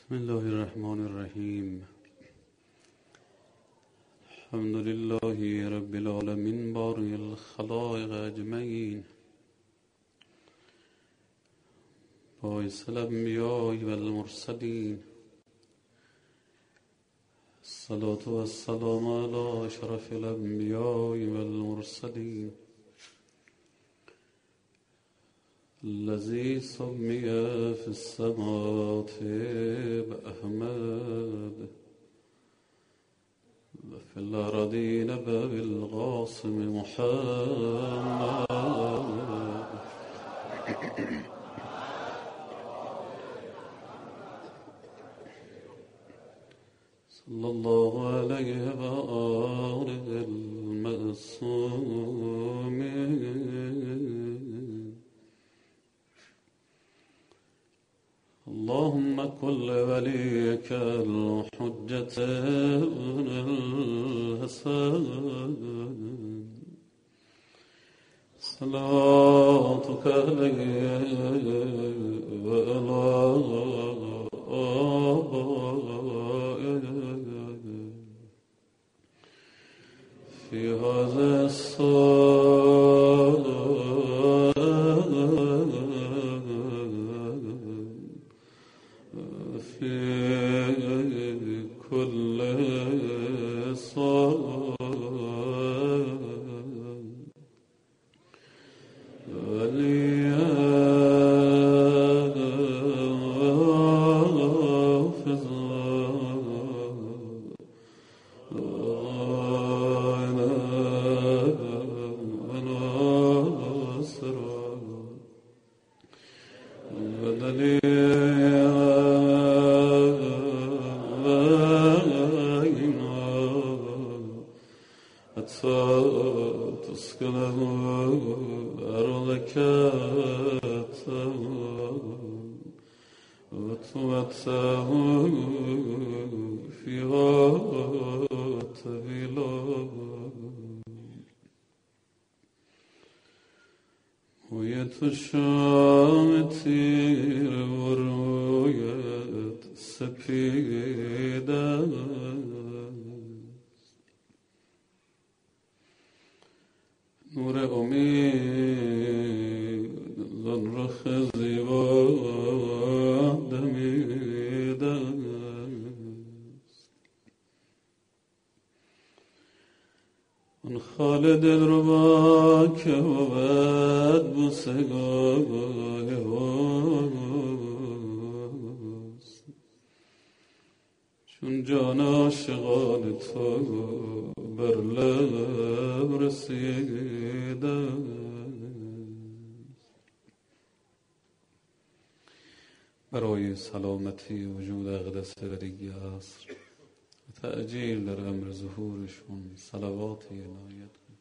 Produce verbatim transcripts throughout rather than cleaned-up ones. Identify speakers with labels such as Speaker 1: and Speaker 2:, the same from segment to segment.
Speaker 1: بسم الله الرحمن الرحیم. الحمد لله رب العالمین باری الخلائق اجمعین، باعث الانبیاء والمرسلین، الصلاة والسلام علی اشرف الانبیاء والمرسلین، الذي سمي في السماوات بأحمد وفي الأرضين بالقاسم محمد صلى الله عليه وآله المعصومين. اللهم كل وليك الحجة ابن الحسن صلاتك عليه وعلى آبائه في هذا الصلاة في كل صلاة وليا تسكنه أرضك وتمتعه فيها طويلا ويت الشام تير ورويت سبيدا نور امید زن رخ زیبا دمیده است. آن خال دلربا که بود بوسگاه اوست، چون جان عاشقان تو بر لب رسیده. برای سلامتی وجود اقدس ولی عصر و تعجیل در امر ظهورشون صلوات عنایت کن.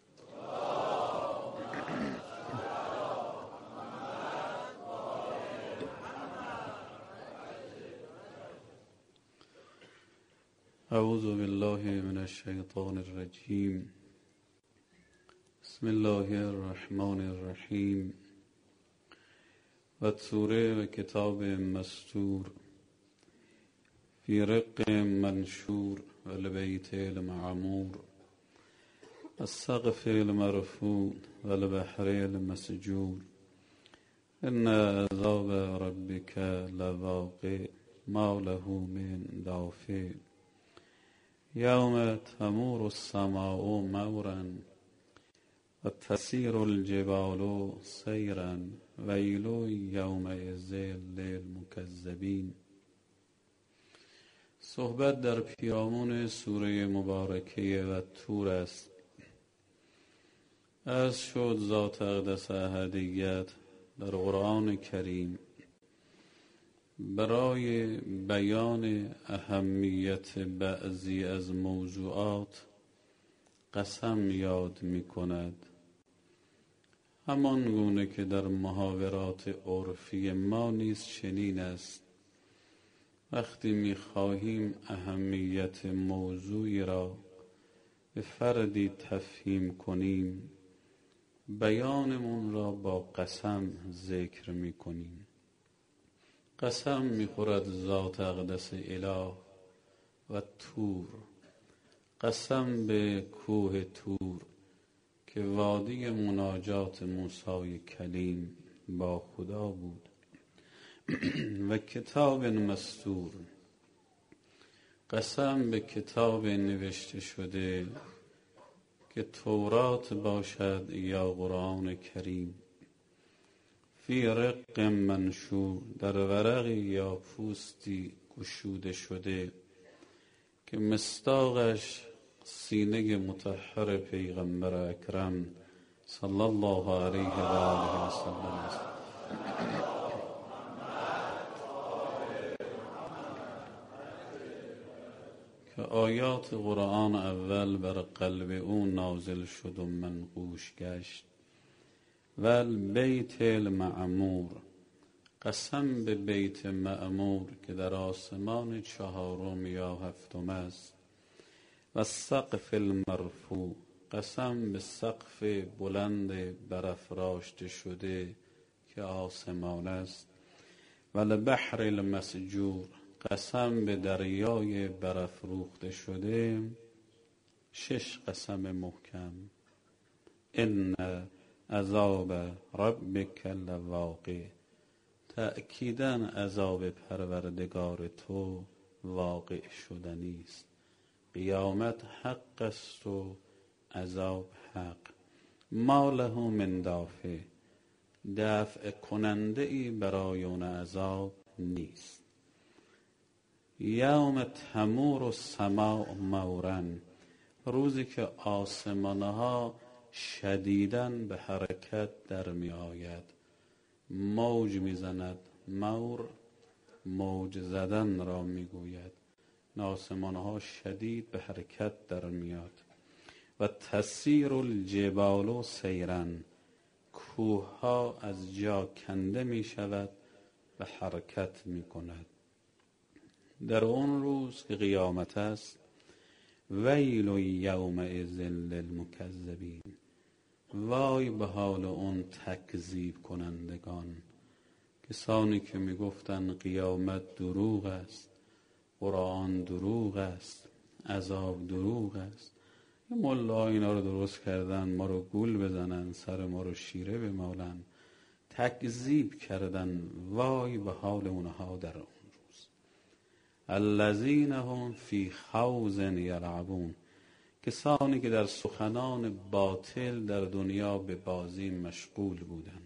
Speaker 1: اعوذ بالله من الشیطان الرجیم. بسم الله الرحمن الرحیم. و طور و کتاب مستور فی رق منشور و لبیت المعمور السقف المرفوع و البحر المسجور ان عذاب ربک لواقع ما له من دافع یوم تمور السماء مورا و تسیر الجبال سیرا ویل یومئذ للمکذبین. صحبت در پیرامون سوره مبارکه و طور است. از شد ذات اقدس احدیت در قرآن کریم برای بیان اهمیت بعضی از موضوعات قسم یاد می کند، همان گونه که در محاورات عرفی ما نیز چنین است. وقتی می خواهیم اهمیت موضوعی را به فردی تفهیم کنیم، بیانمون را با قسم ذکر می کنیم. قسم میخورد ذات اقدس اله و طور، قسم به کوه طور که وادی مناجات موسی کلیم با خدا بود و کتاب مستور، قسم به کتاب نوشته شده که تورات باشد یا قرآن کریم، فی رق منشور در ورقی یا پوستی گشوده شده که مصداقش سینه مطهر پیغمبر اکرم صلی الله علیه و آله و سلم است. که آیات قرآن اول بر قلب او نازل شد و منقوش گشت. و البیت المعمور، قسم به بیت معمور که در آسمان چهارم یا هفتم است. و سقف المرفوع، قسم به سقف بلند برافراشته شده که آسمان است. و البحر المسجور، قسم به دریای برافروخته شده. شش قسم محکم. ان عذاب ربک لواقع، تأکیداً عذاب پروردگار تو واقع شدنی است. قیامت حق است و عذاب حق. ما له من دافع، دفع کننده ای برای اون عذاب نیست. یوم تمور السماء مورا، روزی که آسمانها شدیداً به حرکت در می آید، موج می زند. مور موج زدن را می گوید. آسمانها شدید به حرکت در میاد. و تسیر الجبال سیرا، کوه ها از جا کنده می شود و حرکت می کند. در اون روز که قیامت است، ویل یومئذ للمکذبین، وای به حال اون تکذیب کنندگان، کسانی که می گفتن قیامت دروغ است، قرآن دروغ است، عذاب دروغ است. یه ملا اینا رو درست کردن ما رو گول بزنن، سر ما رو شیره بمالن، تکذیب کردن. وای به حال اونها در اون روز. الذین هم فی خوض یلعبون، کسانی که در سخنان باطل در دنیا به بازی مشغول بودن.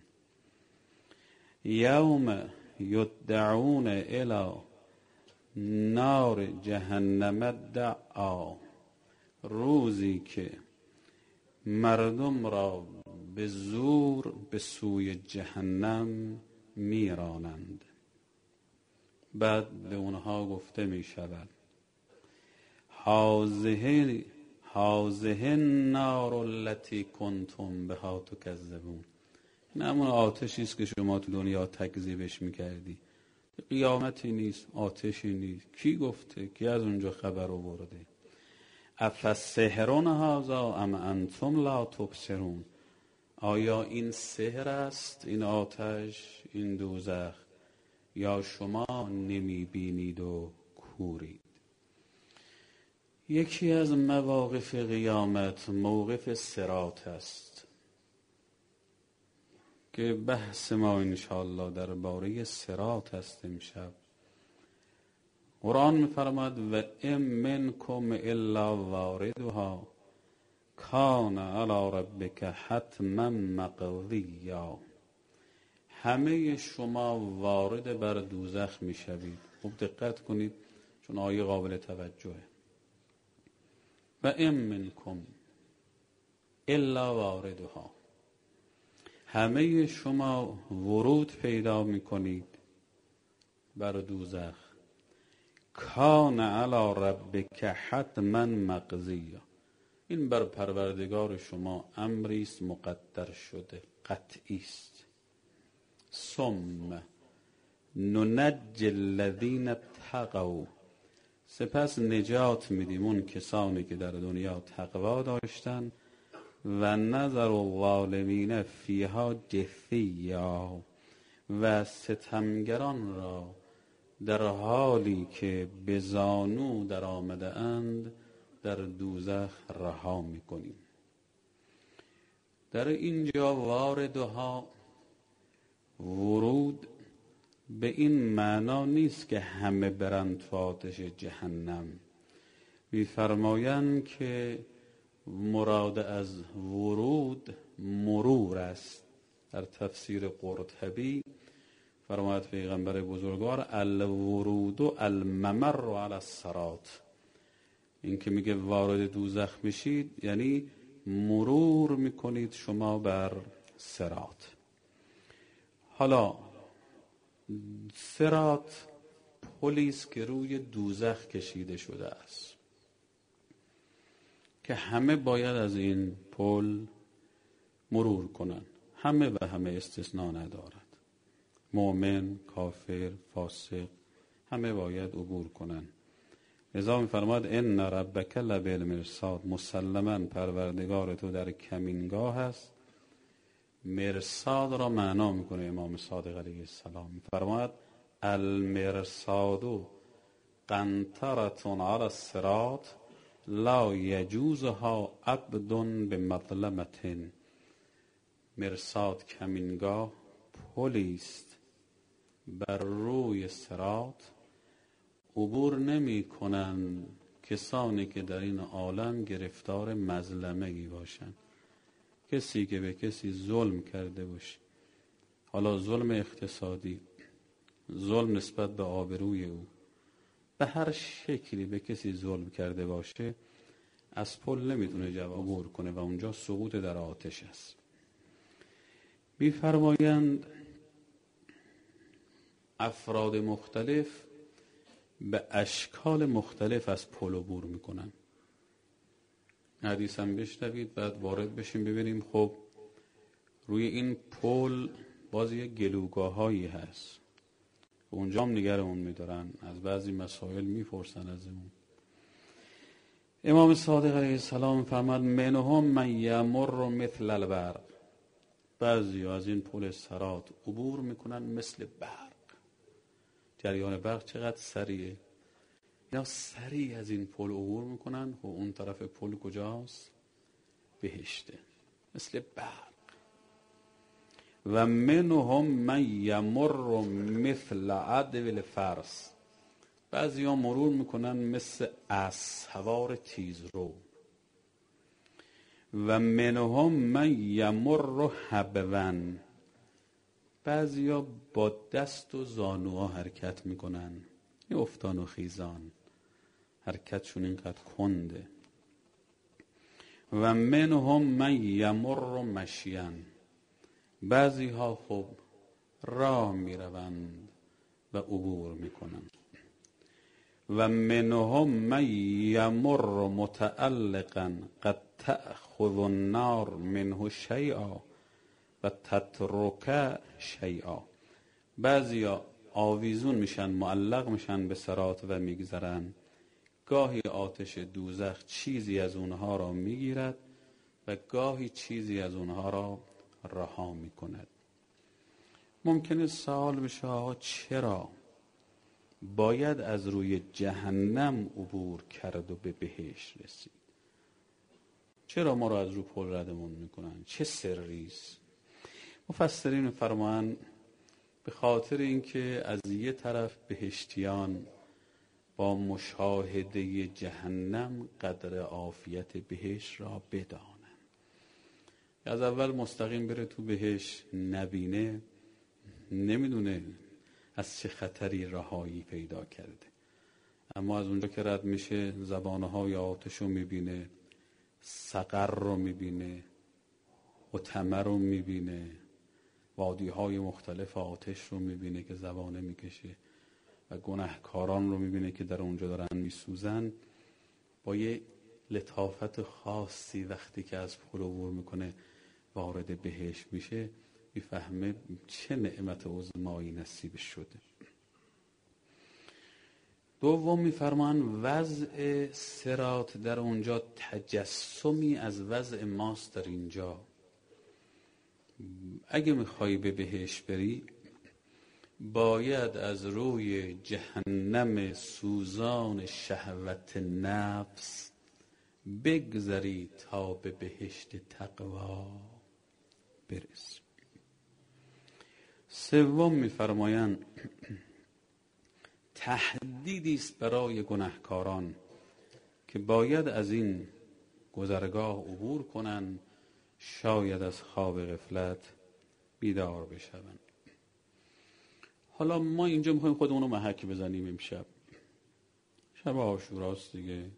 Speaker 1: یوم یدعون الی نار جهنم دعا، روزی که مردم را به زور به سوی جهنم میرانند. بعد به اونها گفته می شود هذه هذه النار التي کنتم بها تکذبون، این همون آتشی است که شما تو دنیا تکذیبش میکردی. قیامتی نیست، آتشی نیست. کی گفته؟ کی از اونجا خبر آورده؟ افسحر هذا ام انتم لا تبصرون، آیا این سحر است، این آتش، این دوزخ، یا شما نمی بینید و کورید؟ یکی از مواقف قیامت موقف صراط است که بحث ما انشاءالله درباره صراط است امشب. قرآن می‌فرماید و ام منکم الا واردها کان علی ربک حتما مقضیا، همه شما وارد بر دوزخ میشوید. خوب دقت کنید چون آیه قابل توجهه. و ام منکم الا واردها، همه شما ورود پیدا میکنید بر دوزخ. کان علی ربک حتما مقضیا، این بر پروردگار شما امری است مقدر شده، قطعی است. ثم ننجی الذین اتقوا، سپس نجات میدیم اون کسانی که در دنیا تقوا داشتن. و نذر الظالمین فیها جثیا، و ستمگران را در حالی که به زانو در آمده اند در دوزخ رها میکنیم. در اینجا واردها ورود به این معنا نیست که همه برند تو آتش جهنم. می‌فرمایند که مراد از ورود مرور است. در تفسیر قرطبی فرماید پیغمبر بزرگوار الورود و الممر علی الصراط، این که میگه وارد دوزخ میشید یعنی مرور میکنید شما بر صراط. حالا صراط پلی است که روی دوزخ کشیده شده است که همه باید از این پل مرور کنند، همه و همه استثناء ندارد. مؤمن، کافر، فاسق همه باید عبور کنند. لذا می‌فرماد ان ربک لبالمرصاد، مسلماً پروردگار تو در کمینگاه است. مرصاد را معنا میکنه امام صادق علیه السلام، می‌فرماید المرصاد قنطرة علی الصراط لا یجوزها عبد بمظلمة. مرصاد کمینگاه پلی است بر روی صراط، عبور نمی کنند کسانی که در این عالم گرفتار مظلمه‌ای باشند. کسی که به کسی ظلم کرده باشه، حالا ظلم اقتصادی، ظلم نسبت به آبروی او، به هر شکلی به کسی ظلم کرده باشه، از پل نمیتونه جواب عبور کنه و اونجا سقوط در آتش است. می‌فرمایند افراد مختلف به اشکال مختلف از پل عبور میکنن. حدیث هم بشنوید بعد وارد بشیم ببینیم. خب روی این پل باز یه گلوگاه هایی هست، اونجا هم نگرمون میدارن، از بعضی مسائل میپرسن از اون. امام صادق علیه السلام فرمود منهم من یمر مثل البرق، بعضی از این پل صراط عبور میکنن مثل برق. جریان برق چقدر سریعه، یا سریع از این پل عبور میکنن و اون طرف پل کجاست؟ بهشته، مثل برق. و منهم من یمر مثل عدو الفرس، بعضی ها مرور میکنن مثل اسوار تیزرو. و منهم من یمر حبون، بعضی ها با دست و زانوها حرکت میکنن، این افتان و خیزان، حرکتشون اینقدر کنده. و منهم من یمر مشیان، بعضی ها خب راه میروند و عبور میکنند. و منهم من یمر متعلقا قد تأخذ النار منه شیئا و تترک شیئا، بعضی ها آویزون میشن، معلق میشن به صراط و میگذرن. گاهی آتش دوزخ چیزی از اونها را میگیرد و گاهی چیزی از اونها را رها میکند. ممکنه سوال بشه آقا چرا باید از روی جهنم عبور کرد و به بهشت رسید؟ چرا ما را از رو پل ردمون میکنن؟ چه سریست؟ مفسرین فرمان به خاطر اینکه از یه طرف بهشتیان با مشاهده جهنم قدر عافیت بهشت را بدانن. از اول مستقیم بره تو بهشت نبینه، نمیدونه از چه خطری رهایی پیدا کرده. اما از اونجا که رد میشه زبانهای آتش رو میبینه، سقر رو میبینه، حطمه رو میبینه، وادیهای مختلف آتش رو میبینه که زبانه میکشه و گناهکاران رو میبینه که در اونجا دارن میسوزن. با یه لطافت خاصی وقتی که از پل عبور میکنه وارد بهشت میشه، میفهمه چه نعمت عظمایی نصیبش شده. دوم میفرمان وضع صراط در اونجا تجسمی از وضع ماست در اینجا. اگه میخوای به بهشت بری باید از روی جهنم سوزان شهوت نفس بگذری تا به بهشت تقوا برسی. سوم می‌فرمایند تهدیدی است برای گناهکاران که باید از این گذرگاه عبور کنند، شاید از خواب غفلت بیدار بشوند. حالا ما اینجا میخوایم خودمون رو محک بزنیم. امشب شب عاشوراست دیگه.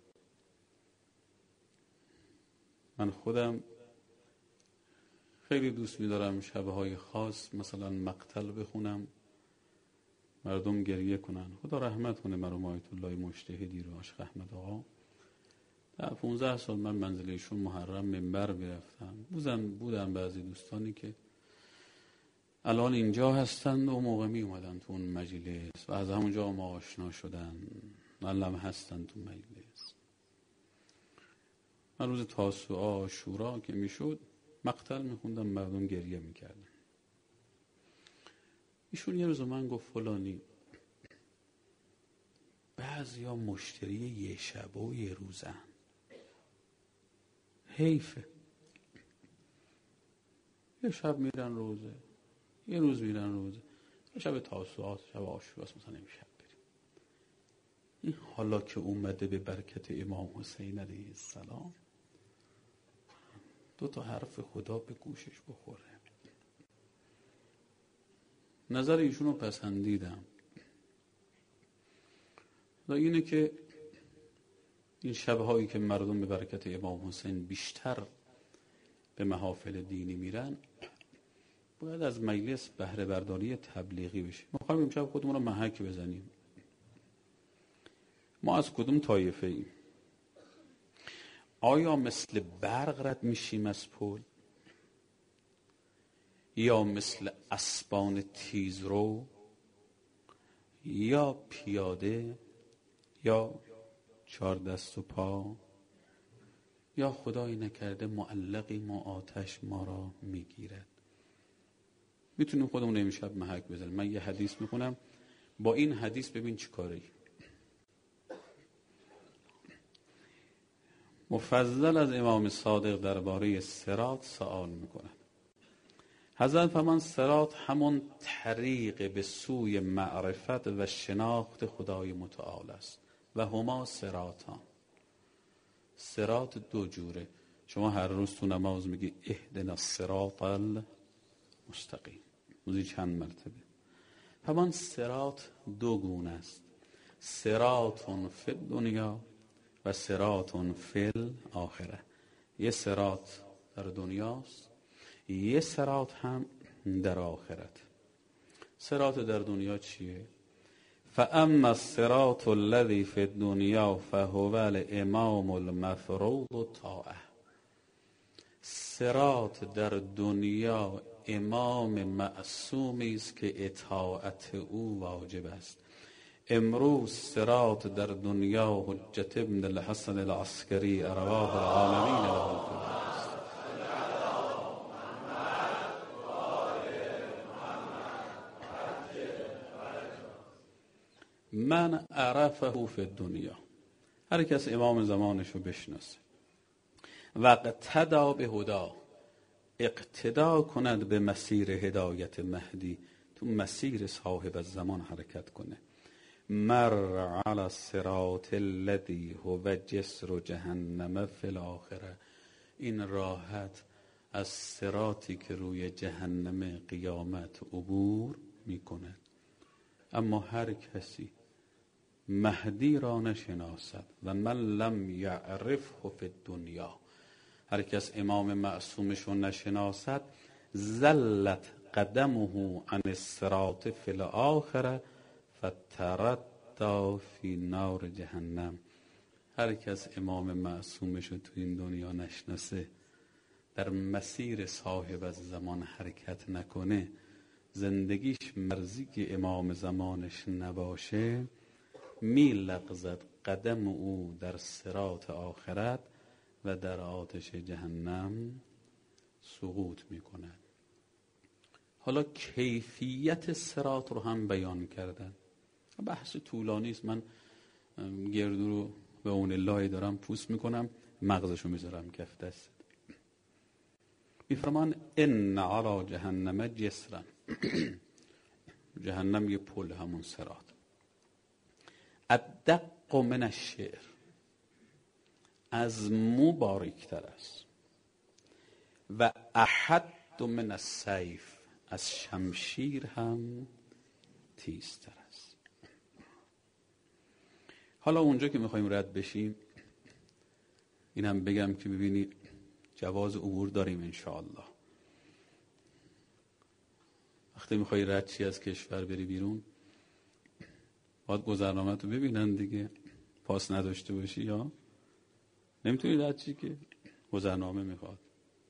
Speaker 1: من خودم خیلی دوست می‌دارم شب‌های خاص مثلا مقتل بخونم، مردم گریه کنن. خدا رحمت کنه مرحوم آیت الله مجتهدی رو، عاشق احمد آقا. در پانزده سال من منزل ایشون محرم منبر میرفتم. بودن بودن بعضی دوستانی که الان اینجا هستند و موقع می اومدن تو اون مجلس و از همونجا ما آشنا شدن، الان هستن تو مجلس. من روز تاسوعا عاشورا که میشد مقتل میخوندم، مردم گریه میکردن. ایشون یه روز من گفت فلانی بعضی ها مشتری یه شب و یه روزن، حیفه. یه شب میرن روزه، یه روز میرن روزه، یه شب تاسوعات، شب عاشوراست، مثلا امشب بریم. این حالا که اومده به برکت امام حسین علیه السلام دو تا حرف خدا به گوشش بخوره. نظر ایشون رو پسندیدم و اینه که این شبهایی که مردم به برکت امام حسین بیشتر به محافل دینی میرن باید از مجلس بهره برداری تبلیغی بشه. ما خواهیم امشب خودمون رو محک بزنیم. ما از کدوم طایفه ایم؟ آیا مثل برق رد میشیم از پل، یا مثل اسبان تیزرو، یا پیاده، یا چهار دست و پا، یا خدایی نکرده معلقی ما آتش ما را میگیرد؟ میتونیم خودمون امشب محک بزنیم. من یه حدیث میخونم، با این حدیث ببین چی کاری. مفضل از امام صادق درباره صراط سوال میکنه. حضرت فرمان صراط همون طریق به سوی معرفت و شناخت خدای متعال است و هما صراطان. صراط دو جوره. شما هر روز تو نماز میگی اهدنا الصراط المستقیم، موزی چند مرتبه. فرمان صراط دو گونه است، صراط فی الدنیا و صراط فی الاخره. یه صراط در دنیاست، یه صراط هم در آخرت. صراط در دنیا چیه؟ فاما الصراط الذی فی الدنیا فهو الامام المفروض الطاعه. صراط در دنیا امام معصومی است که اطاعت او واجب است. امروز صراط در دنیا حجت ابن الحسن العسکری ارواح العالمین له الفردوس. من عرفه فی الدنیا، هر کس امام زمانشو بشناسه و اقتدا به هدا، اقتدا کند به مسیر هدایت مهدی، تو مسیر صاحب الزمان حرکت کنه. مر علی الصراط الذی هو جسر جهنم فی الاخره. این راحت از صراطی که روی جهنم قیامت عبور میکند. اما هر کسی مهدی را نشناسد و من لم یعرفه فی الدنیا، هر کس امام معصومش رو نشناسد، زلت قدمه عن الصراط فی الاخره فتردى فی نار جهنم. هر کس امام معصومش رو تو این دنیا نشناسه، در مسیر صاحب از زمان حرکت نکنه، زندگیش مرزی که امام زمانش نباشه، می لغزد قدم او در صراط آخرت و در آتش جهنم سقوط می کند. حالا کیفیت صراط رو هم بیان کردن. بحث طولانی است، من گردو رو به اون لای دارم پوست میکنم، مغزشو میذارم کف دست. میفرمان ان علی جهنم جسرا جهنم یه پل، همون صراط. الدق من الشعر، از مو باریکتر است. و احد من السیف، از شمشیر هم تیزتر است. حالا اونجا که میخوایم رد بشیم، این هم بگم که ببینی جواز عبور داریم انشاءالله. وقتی میخوای رد چی از کشور بری بیرون، باید گذرنامه تو ببینن دیگه. پاس نداشته باشی یا نمیتونی رد چی، که گذرنامه میخواد.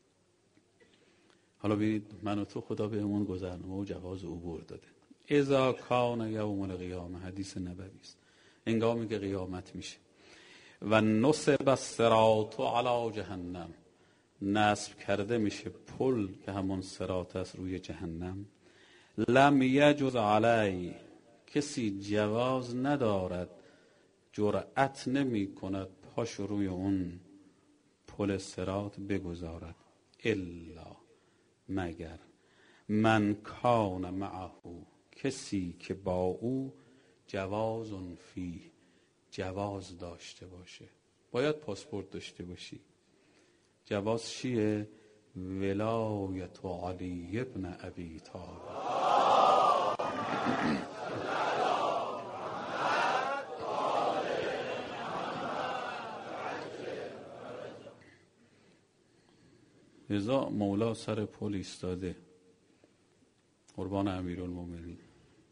Speaker 1: حالا ببینید من و تو خدا بهمون گذرنامه و جواز عبور داده. اذا کان یوم القیامه، حدیث نبوی است، هنگامی که قیامت میشه. و نصب الصراط علی جهنم، نصب کرده میشه پل که همون صراط است روی جهنم. لم یجز علی، کسی جواز ندارد، جرأت نمی کند پاش روی اون پل صراط بگذارد. الا، مگر من کان معه، کسی که با او جواز فی، جواز داشته باشه. باید پاسپورت داشته باشی. جواز چیه؟ ولایت علی ابن ابی طالب. لذا مولا سر پل ایستاده، قربان امیرالمومنین.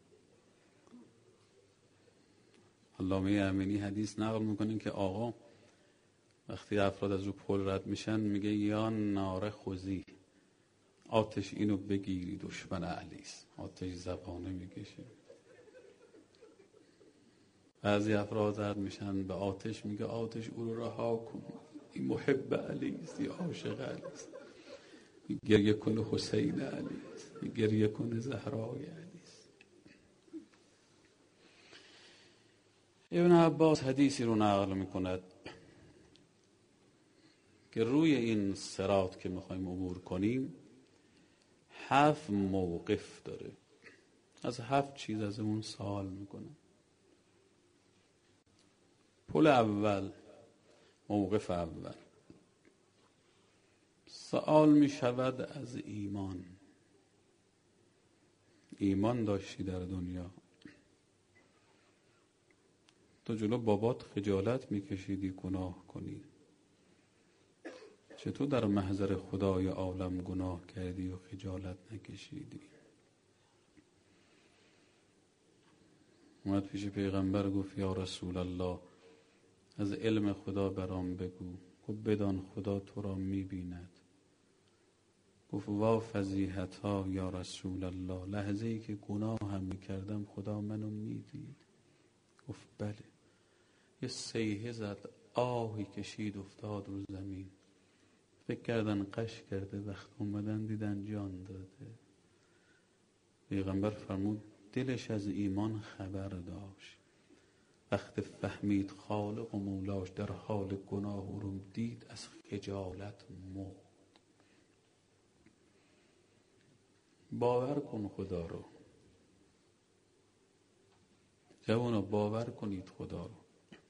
Speaker 1: علامه امینی حدیث نقل میکنه که آقا وقتی افراد از رو پل رد میشن میگه یا نار خوزی، آتش اینو بگیری دشمن علی است. آتش زبانه میکشه. بعضی افراد رد میشن به آتش، میگه آتش او رو رها کن، این محب علی است، این عاشق علی است. گریه کنه حسین علی است، گریه کنه زهرای علی است. ابن عباس حدیثی رو نقل میکند که روی این صراط که میخوایم عبور کنیم هفت موقف داره. از هفت چیز از اون سوال میکنه. پل اول، موقف اول، سوال میشود از ایمان. ایمان داشتی در دنیا، تو جلو بابات خجالت میکشیدی گناه کنی، چطور در محضر خدای عالم گناه کردی و خجالت نکشیدی؟ اومد پیش پیغمبر گفت یا رسول الله، از علم خدا برام بگو. گفت بدان خدا تو را میبیند. گفت وا فضیحتها یا رسول الله، لحظه ای که گناه هم میکردم خدا منو میدید. گفت بله. یه صیحه زد، آهی کشید، افتاد رو زمین. فکر کردن قش کرده، وقت اومدن دیدن جان داده. پیغمبر فرمود دلش از ایمان خبر داشت. وقت فهمید خالق و مولاش در حال گناه او رو دید، از خجالت مرد. باور کن خدا رو جوانا، باور کنید خدا رو.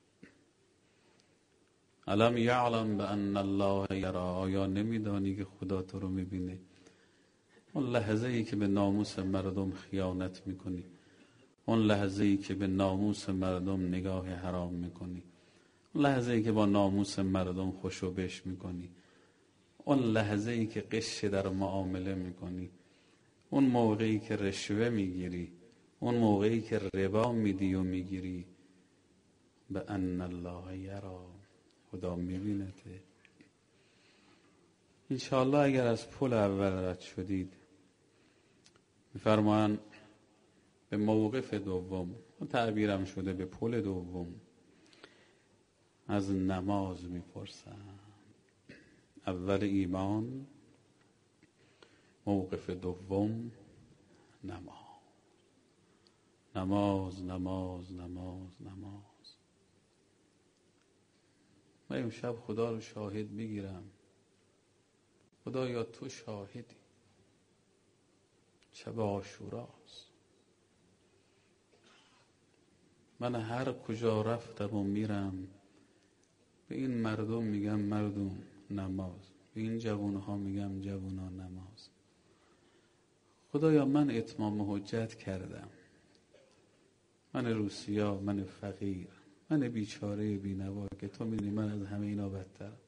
Speaker 1: علم یعلم بان الله یرا، آیا نمیدانی که خدا تو رو میبینه؟ اون لحظه ای که به ناموس مردم خیانت میکنی، اون لحظه ای که به ناموس مردم نگاه حرام میکنی، اون لحظه ای که با ناموس مردم خوشو بش میکنی، اون لحظه ای که قش در معامله میکنی، اون موقعی که رشوه میگیری، اون موقعی که ربا میدی و میگیری، به ان الله یرا، خدا میبینته. انشاءالله اگر از پل اول رد شدید، میفرمان به موقف دوم، تعبیرم شده به پل دوم، از نماز میپرسم. اول ایمان، موقف دوم نماز. نماز نماز نماز نماز. من امشب خدا رو شاهد میگیرم. خدایا تو شاهدی. شب عاشوراست. من هر کجا رفتم و میرم به این مردم میگم مردم نماز، به این جوانها میگم جوونا نماز. خدایا من اتمام حجت کردم، من روسیا، من فقیر، من بیچاره بینوا که تو میدونی من از همه اینا بدترم،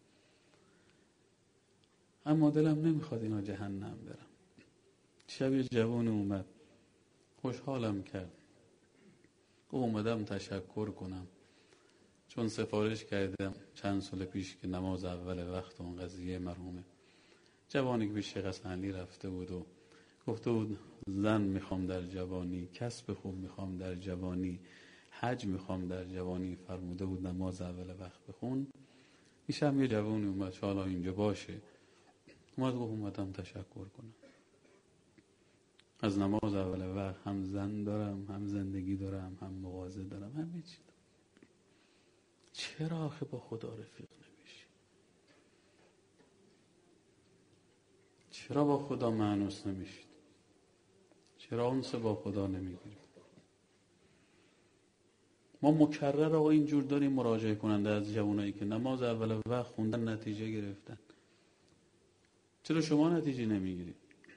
Speaker 1: اما دلم نمیخواد اینا جهنم برم. شب یه جوان اومد خوشحالم کرد، اومدم تشکر کنم چون سفارش کردم چند سال پیش که نماز اول وقت اون قضیه مرحومه جوانی که پیش شیخ حسنعلی رفته بود و گفته بود زن میخوام در جوانی، کسب خوب میخوام در جوانی، حج میخوام در جوانی، فرموده بود نماز اول وقت بخون. میشم یه جوانی اومد حالا اینجا باشه، اومد گفت اومدم تشکر کنم از نماز اول وقت، هم زن دارم، هم زندگی دارم، هم مغازه دارم، همه چی دارم. چرا آخه با خدا رفیق نمیشی؟ چرا با خدا مانوس نمیشید؟ چرا اونسه با خدا نمیگیرید؟ ما مکرر آقا اینجور داریم مراجعه کننده از جوانایی که نماز اول وقت خوندن نتیجه گرفتن. چرا شما نتیجه نمیگیرید؟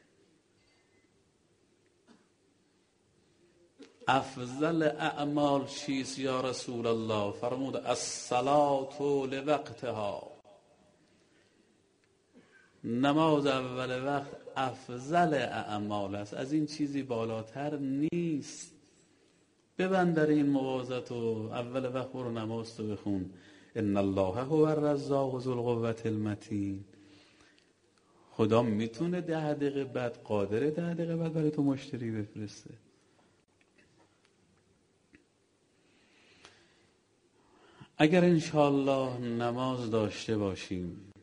Speaker 1: افضل اعمال چیست یا رسول الله؟ فرمود الصلاة لوقتها. نماز اول وقت افضل اعمال است، از این چیزی بالاتر نیست. ببند در این موازت و اول وقت برو نماز تو بخون. ان الله هو الرزاق ذو القوة المتین. خدا میتونه ده دقیقه بعد، قادره ده دقیقه بعد برای تو مشتری بفرسته. اگر انشاءالله نماز داشته باشیم،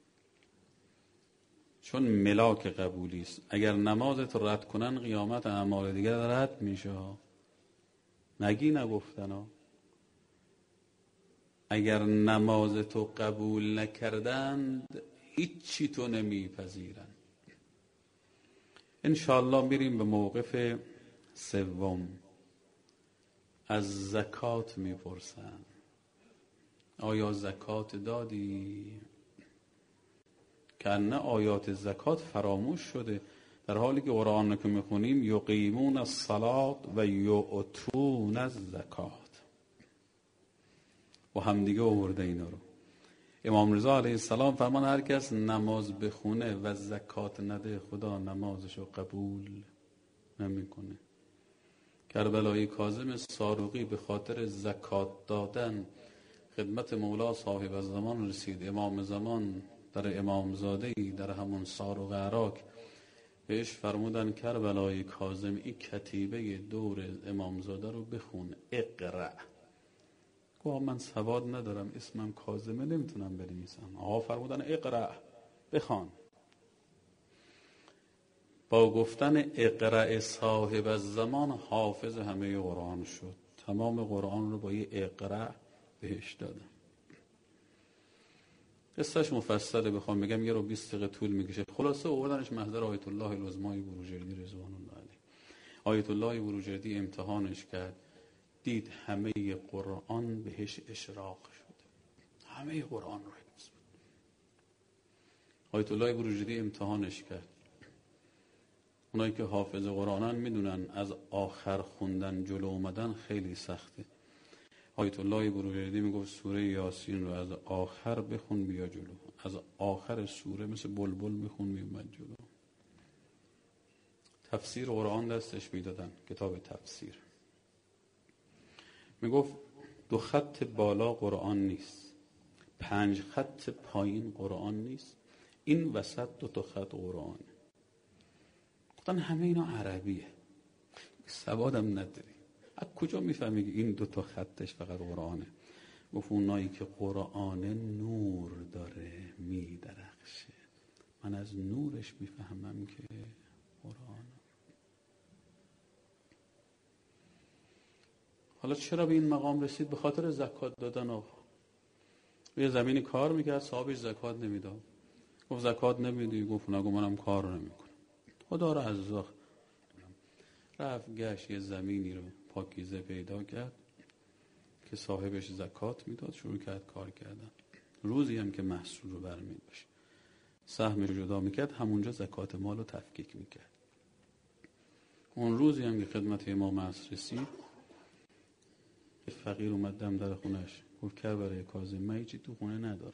Speaker 1: چون ملاک قبولی است، اگر نمازت رد کنن قیامت اعمال دیگر رد میشه. نگی نگفتن ها. اگر نمازتو قبول نکردند هیچی تو نمیپذیرن. انشاءالله میریم به موقف سوم. از زکات میپرسن آیا زکات دادی؟ کنه آیات زکات فراموش شده، در حالی که قرآن که میخونیم یقیمون الصلاة و یؤتون الزکات و همدیگه آورده اینا رو. امام رضا علیه السلام فرمان هر کس نماز بخونه و زکات نده خدا نمازشو قبول نمیکنه. کربلایی کاظم ساروقی به خاطر زکات دادن خدمت مولا صاحب الزمان رسید. امام زمان در امامزاده‌ای در همون ساروق عراق بهش فرمودن کربلای کاظم این کتیبه دور امامزاده رو بخون، اقرأ. گفت من سواد ندارم، اسمم کاظمه، نمیتونم بنویسم. آقا فرمودن اقرأ، بخوان. با گفتن اقرأ صاحب الزمان حافظ همه قرآن شد. تمام قرآن رو با یه اقرأ بهش دادم. قصهش مفصله، بخوام بگم یه رو بیست دقیقه طول میکشه. خلاصه آوردنش محضر آیت الله العظمای بروجردی رضوان الله علیه. آیت الله بروجردی امتحانش کرد، دید همه قرآن بهش اشراق شده، همه قرآن رو حفظ بود. آیت الله بروجردی امتحانش کرد. اونایی که حافظ قرآنن میدونن از آخر خوندن جلو اومدن خیلی سخته. آیت الله بروجردی میگفت سوره یاسین رو از آخر بخون بیا جلو، از آخر سوره مثل بلبل میخون میومد جلو. تفسیر قرآن دستش میدادن، کتاب تفسیر. میگفت دو خط بالا قرآن نیست، پنج خط پایین قرآن نیست، این وسط دو تا خط قرآنه. گفتن همه اینا عربیه، سوادم نداری، از کجا میفهمی که این دو تا خطش فقط قرآنه؟ گفت اونایی که قرآن نور داره میدرخشه، من از نورش میفهمم که قرآن. حالا چرا به این مقام رسید؟ به خاطر زکات دادن. آقا یه زمینی کار میکرد، صاحبش زکات نمیداد. گفت زکات نمیدی؟ گفت نگو منم کار نمیکنم. خدا را عزا رفت گشت یه زمینی رو پاکیزه پیدا کرد که صاحبش زکات میداد، شروع کرد کار کردن. روزی هم که محصول رو برمی داشت سهمش رو جدا میکرد، همونجا زکات مال رو تفکیک میکرد. اون روزی هم که خدمت امام عصر رسید، فقیر اومد دم در خونش، گفت کربلای کاظم من هیچی تو خونه ندارم.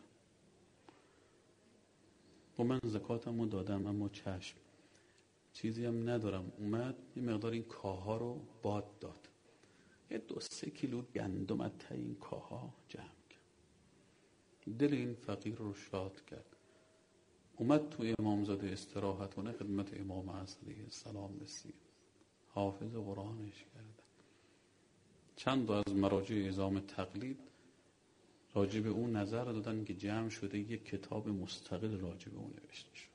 Speaker 1: و من زکاتم رو دادم اما چشم چیزی هم ندارم. اومد یه مقدار این کاها رو باد داد، یه دو سه کیلو گندم از ته این کاها جمع کرد. دل این فقیر رو شاد کرد. اومد تو امامزاده استراحت کنه، خدمت امام عصر علیه السلام رسید، حافظ قرآنش کرد. چند تا از مراجع اعظام تقلید راجع به اون نظر دادن که جمع شده یک کتاب مستقل راجع به اون نوشته شد.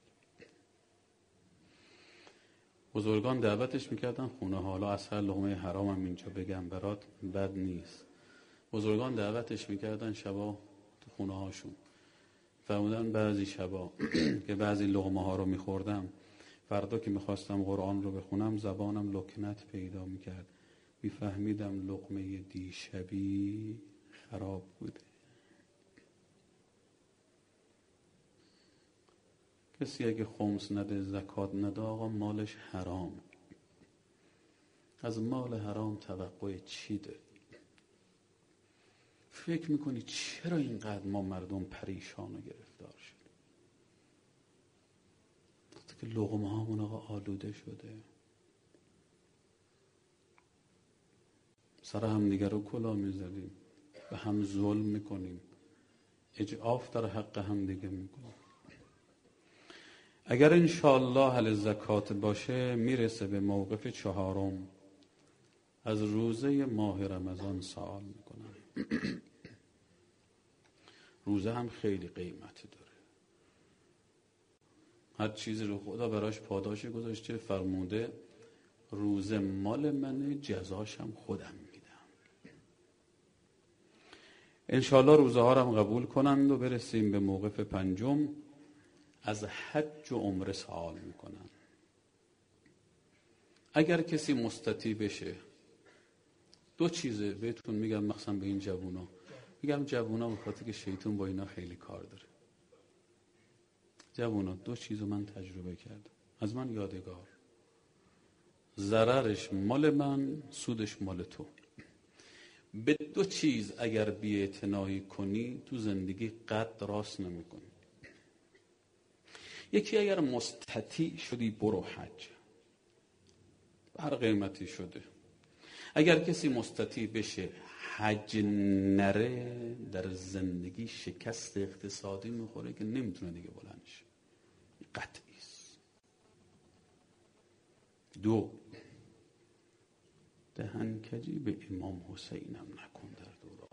Speaker 1: بزرگان دعوتش میکردن خونه، حالا اصلا لقمه حرام هم اینجا بگم برات بد نیست. بزرگان دعوتش میکردن شبا تو خونه هاشون. فرمودن بعضی شبا که بعضی لقمه ها رو میخوردم، فردا که میخواستم قرآن رو بخونم زبانم لکنت پیدا میکرد، میفهمیدم لقمه دیشبی خراب بوده. کسی اگه خمس نده، زکات نده، آقا مالش حرام. از مال حرام توقع چی داری؟ فکر میکنی چرا اینقدر ما مردم پریشان و گرفتار شد؟ وقتی که لقمه هامون آقا آلوده شده، سر هم دیگر رو کلا میزدیم، به هم ظلم میکنیم، اجعاف در حق هم دیگه میکنیم. اگر انشاءالله اهل زکات باشه میرسه به موقف چهارم، از روزه ماه رمضان سوال میکنن. روزه هم خیلی قیمتی داره. هر چیزی رو خدا براش پاداش گذاشته، فرموده روزه مال منه، جزاشم خودم میدم. انشاءالله روزه ها رو هم قبول کنند و برسیم به موقف پنجم، از حج و عمره سوال میکنن. اگر کسی مستطیع بشه، دو چیزه بهتون میگم، مخصوصا به این جوونا میگم، جوونا به خاطر که شیطان با اینا خیلی کار داره. جوونا دو چیزو من تجربه کردم، از من یادگار. ضررش مال من، سودش مال تو. به دو چیز اگر بی‌اعتنایی کنی تو زندگی قد راست نمیکنی. یکی اگر مستطیع شدی برو حج، هر قیمتی شده. اگر کسی مستطیع بشه حج نره، در زندگی شکست اقتصادی میخوره که نمیتونه دیگه بلند شه، قطعی است. دو، دهنکجی به امام حسینم نکن در دوران.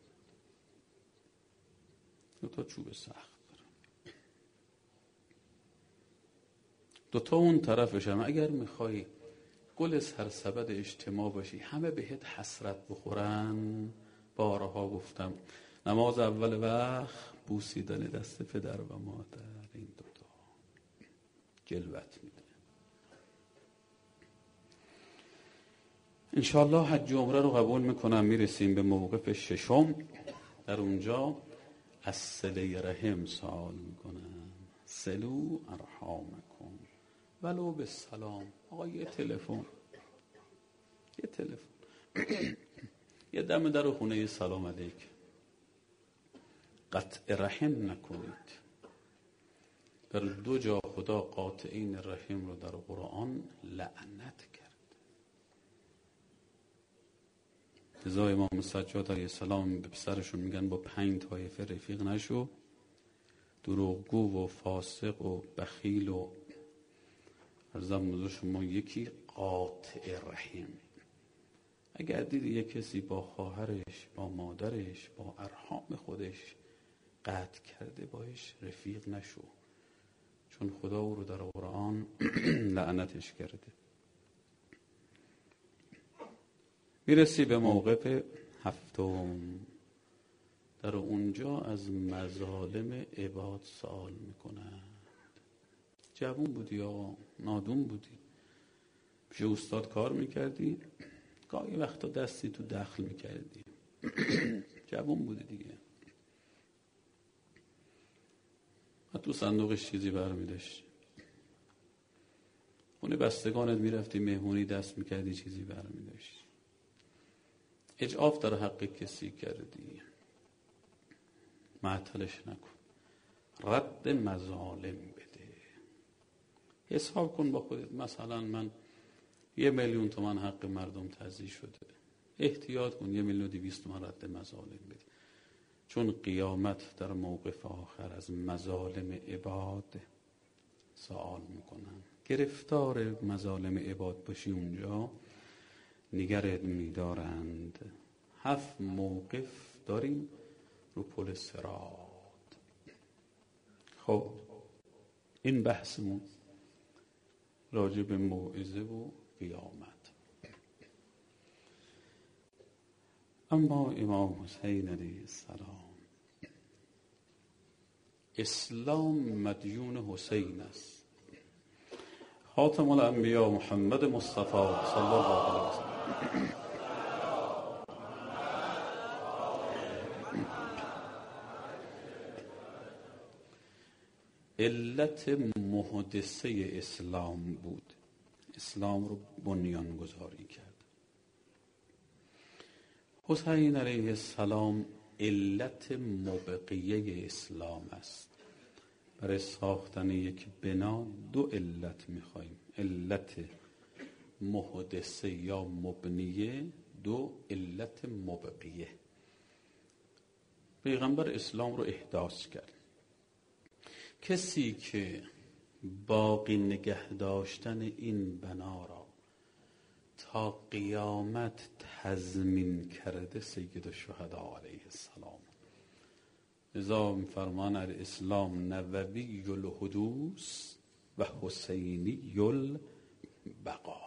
Speaker 1: دو تا چوب سخت دارم، دو تا اون طرفش هم. اگر میخوای گل سرسبد اجتماع باشی، همه بهت حسرت بخورن، بارها گفتم نماز اول وقت بوسیدن دست پدر و مادر، این دوتا جلوت میده. انشاءالله حج و عمره رو قبول میکنم، میرسیم به موقف ششم. در اونجا از صله رحم سوال میکنم، صلو ارحامکم ولو به سلام. آقا یه تلفن یه تلفن یه دم در خونه، یه سلام علیک. قطع رحم نکنید. در دو جا خدا قاطعین رحم رو در قرآن لعنت کرد. لذا امام سجاد علیه السلام به پسرشون میگن با پنج طایفه رفیق نشو، دروغگو و فاسق و بخیل و ارزم بزرگ شما یکی قاطع رحم. اگر دیدی یک کسی با خواهرش، با مادرش، با ارحام خودش قطع کرده، باش رفیق نشو، چون خدا او رو در قرآن لعنتش کرده. میرسی به موقف هفتم. در اونجا از مظالم عباد سوال میکنند. جوون بودی یا نادون بودی، پیش استاد کار میکردی، گاهی وقتا دستی تو دخل میکردی. جوون بودی دیگه، و تو صندوقش چیزی برمیداشتی. خونه بستگانت میرفتی مهمونی دست میکردی، چیزی برمیداشتی. اجعاف در حق کسی کردی، معطلش نکن، رد مظالم بده. حساب کن با خودت، مثلا من یه میلیون تومن حق مردم تضییع شده، احتیاط کن یه میلیون و دویست تومن رد مظالم بده، چون قیامت در موقف آخر از مظالم عباد سوال میکنن. گرفتار مظالم عباد باشی اونجا نگرت میدارند. هفت موقف داریم رو پل صراط. خب این بحثمون راجع به موعظه و قیامت. اما امام حسین علیه السلام، اسلام مدیون حسین است. خاتم الانبیا محمد مصطفی صلی الله علیه وسلم علت محدثه اسلام بود، اسلام رو بنیان گذاری کرد. حسین علیه السلام علت مبقیه اسلام است. برای ساختن یک بنا دو علت میخواییم، علت محدثه یا مبنیه، دو علت مبقیه. پیغمبر اسلام رو احداث کرد. کسی که باقی نگه داشتن این بنا را تا قیامت تضمین کرده سید الشهدا علیه السلام. لذا می‌فرمان الاسلام نووی الحدوث و حسینی البقا.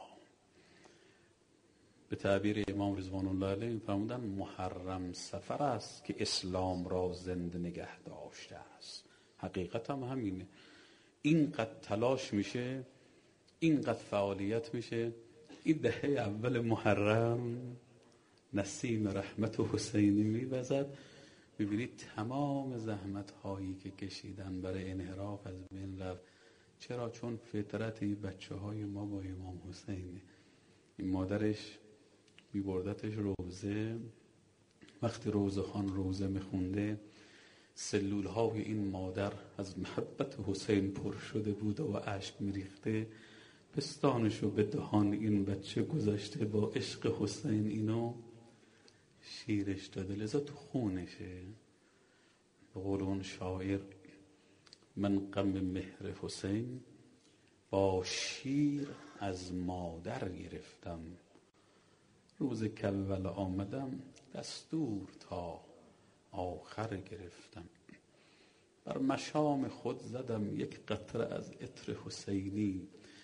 Speaker 1: به تعبیر امام رضوان الله علیه می‌فرمودن محرم سفر است که اسلام را زنده نگه داشته است. حقیقت هم همینه. اینقدر تلاش میشه، اینقدر فعالیت میشه، این دهه اول محرم نسیم رحمت و حسینی میوزد، میبینید تمام زحمت هایی که کشیدن برای انحراف از بین رفت. چرا؟ چون فطرت بچه های ما با امام حسینه. این مادرش میبردتش روزه، وقتی روزه خان روزه میخونده سلول های این مادر از محبت حسین پر شده بود و اشک میریخته، پستانشو به دهان این بچه گذاشته، با عشق حسین اینو شیرش داده، لذا تو خونشه. به قول اون شاعر من غم مهر حسین با شیر از مادر گرفتم، روز کاول آمدم دستور تا آخر گرفتم، بر مشام خود زدم یک قطره از عطر حسینی،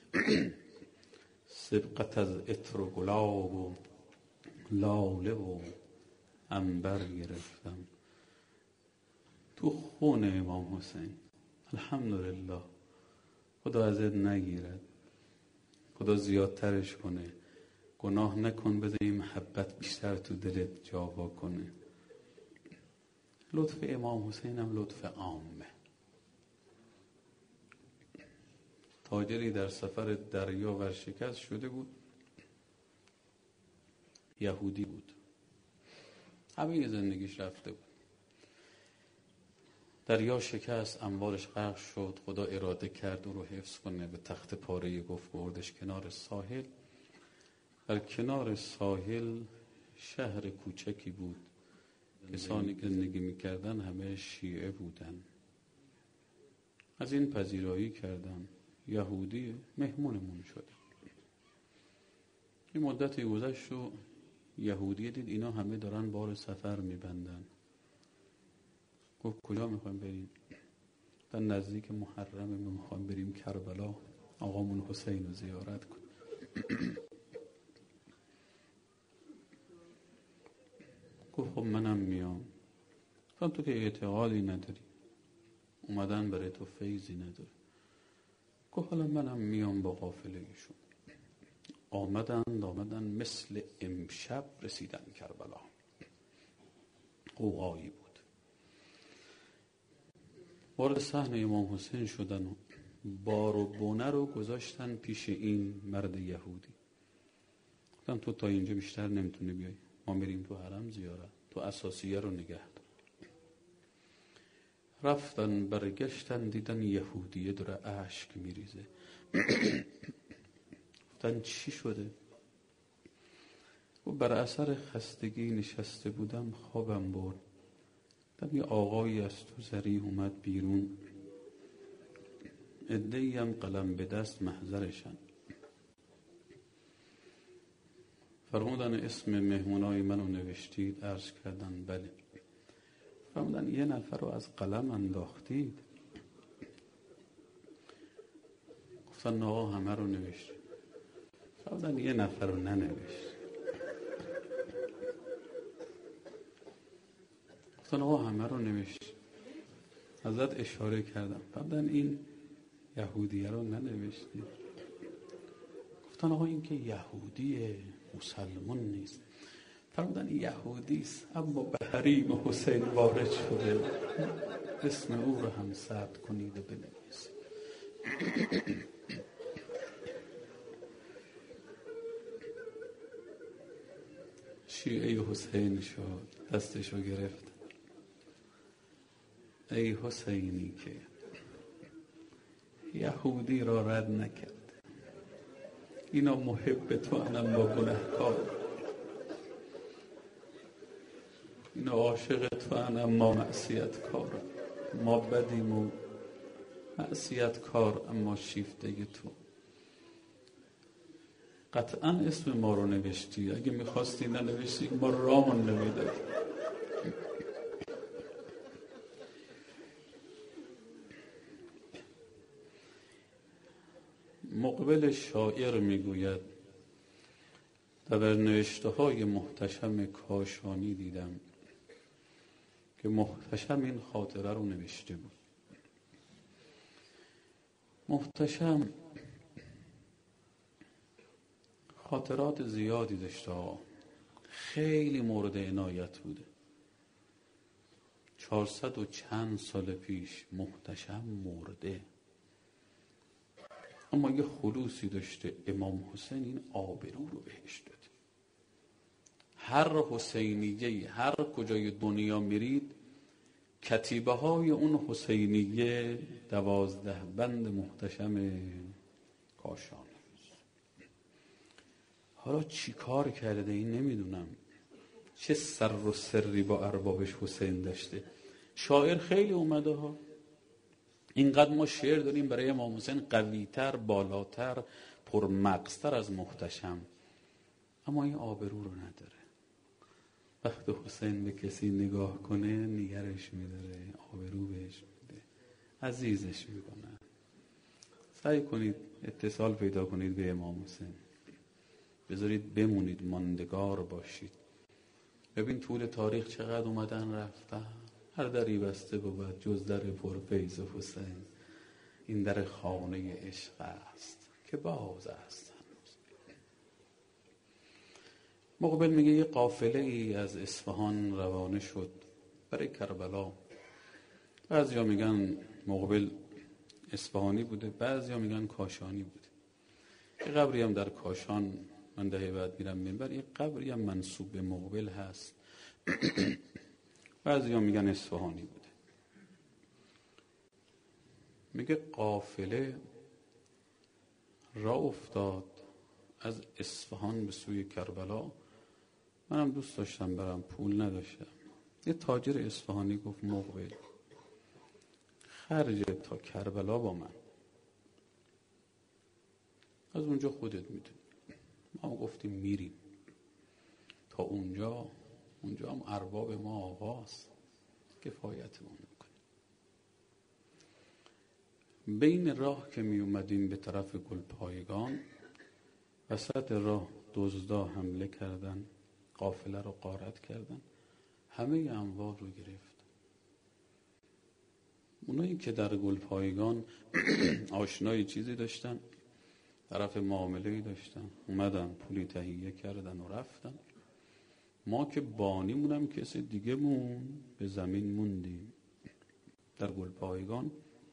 Speaker 1: سبقت از عطر و گلاب و لاله و عنبر گرفتم. تو خون امام حسین. الحمدلله، خدا ازت نگیرد، خدا زیادترش کنه، گناه نکن، بذار این محبت بیشتر تو دلت جا وا کنه. لطف امام حسین هم لطف عامه. تاجری در سفر دریا ورشکست شده بود، یهودی بود، همه زندگیش رفته بود. دریا شکست، اموالش غرق شد. خدا اراده کرد او رو حفظ کنه، به تخت پاره گفت بردش کنار ساحل. در کنار ساحل شهر کوچکی بود، کسانی که زندگی میکردن همه شیعه بودن. از این پذیرایی کردن، یهودی، مهمونمون شد. این مدتی گذشت و یهودی دید اینا همه دارن بار سفر میبندن. گفت کجا میخوایم بریم؟ در نزدیک محرم میخوایم بریم کربلا، آقامون حسین رو زیارت کن. گفت خب منم میام. گفتم تو که اعتقادی نداری، اومدن برای تو فیضی نداره. گفت حالا منم میام با قافلهشون. آمدن آمدن مثل امشب رسیدن کربلا. قوقایی بود. وارد صحنه امام حسین شدن و بار و بونه رو گذاشتن پیش این مرد یهودی. گفتم تو تا اینجا بیشتر نمیتونی بیای، ما میریم تو حرم زیارت، تو اساسیه رو نگه دار. رفتن برگشتن دیدن یهودیه داره اشک میریزه. گفتن چی شده؟ و بر اثر خستگی نشسته بودم، خوابم برد. دیدم یه آقایی از تو زری اومد بیرون، عده‌ای هم قلم به دست محضرشن. فرمودن اسم مهمونای منو نوشتید؟ عرض کردن بله. فرمودن یه نفر رو از قلم انداختید؟ گفتن آقا همه رو نوشت. فرمودن یه نفر رو ننوشت. گفتن آقا همه رو نوشت. حضرت اشاره کردم. فرمودن این یهودیه رو ننوشتی؟ گفتن آقا این که یهودیه، مسلمان نیست. فرمودن یهودی است اما به حریم حسین وارد شده، اسم او رو هم ثبت کنید و بنویسید. شیعه حسین شد، دستشو گرفت. ای حسینی که یهودی را رد نکرد، اینا محب تو انم با گناهکار، اینا عاشق تو انم ما معصیت کار، ما بدیم و معصیت کار اما شیفته تو. قطعا اسم ما رو نوشتی، اگه میخواستی ننوشتی ما رامون نمیداد. مقبل شاعر میگوید در نوشته های محتشم کاشانی دیدم که محتشم این خاطره رو نوشته بود. محتشم خاطرات زیادی داشته، خیلی مورد عنایت بوده. چهارصد و چند سال پیش محتشم مرده، اما یه خلوصی داشته. امام حسین این آبرو رو بهش داده. هر حسینیه هر کجای دنیا میرید، کتیبه های اون حسینیه دوازده بند محتشم کاشانی. حالا چی کار کرده این نمیدونم، چه سر و سری با اربابش حسین داشته. شاعر خیلی اومده ها، اینقدر ما شعر داریم برای امام حسین قویتر، بالاتر، پرمغزتر از محتشم، اما این آبرو رو نداره. وقتی حسین به کسی نگاه کنه نگرش میداره، آبرو بهش میده، عزیزش میکنه. سعی کنید اتصال پیدا کنید به امام حسین، بذارید بمونید، ماندگار باشید. ببین طول تاریخ چقدر اومدن رفتن، هر دری بسته بود جز در پرفیض حسین. این در خانه عشق است که باز است. مقبل میگه یه قافله ای از اصفهان روانه شد برای کربلا. بعضیا میگن مقبل اصفهانی بوده، بعضیا میگن کاشانی بوده. یه قبری هم در کاشان، من دهه بعد میرم منبر، یه قبری هم منسوب به مقبل هست. بعضیا میگن اصفهانی بوده. میگه قافله راه افتاد از اصفهان به سوی کربلا. منم دوست داشتم برم، پول نداشتم. یه تاجر اصفهانی گفت مقبل خرج تا کربلا با من، از اونجا خودت میدونی. ما گفتیم میریم تا اونجا، اونجا هم ارباب ما آقاست، کفایتمون میکنه. بین راه که می اومدیم به طرف گلپایگان، وسط راه دزدا حمله کردن، قافله رو غارت کردن. همه اموال رو گرفت. اونایی که در گلپایگان آشنایی چیزی داشتن، طرف معامله‌ای داشتن، اومدن پولی تهیه کردن و رفتن. ما که بانیمونم کسی دیگه مون به زمین موندیم. در گلپایگان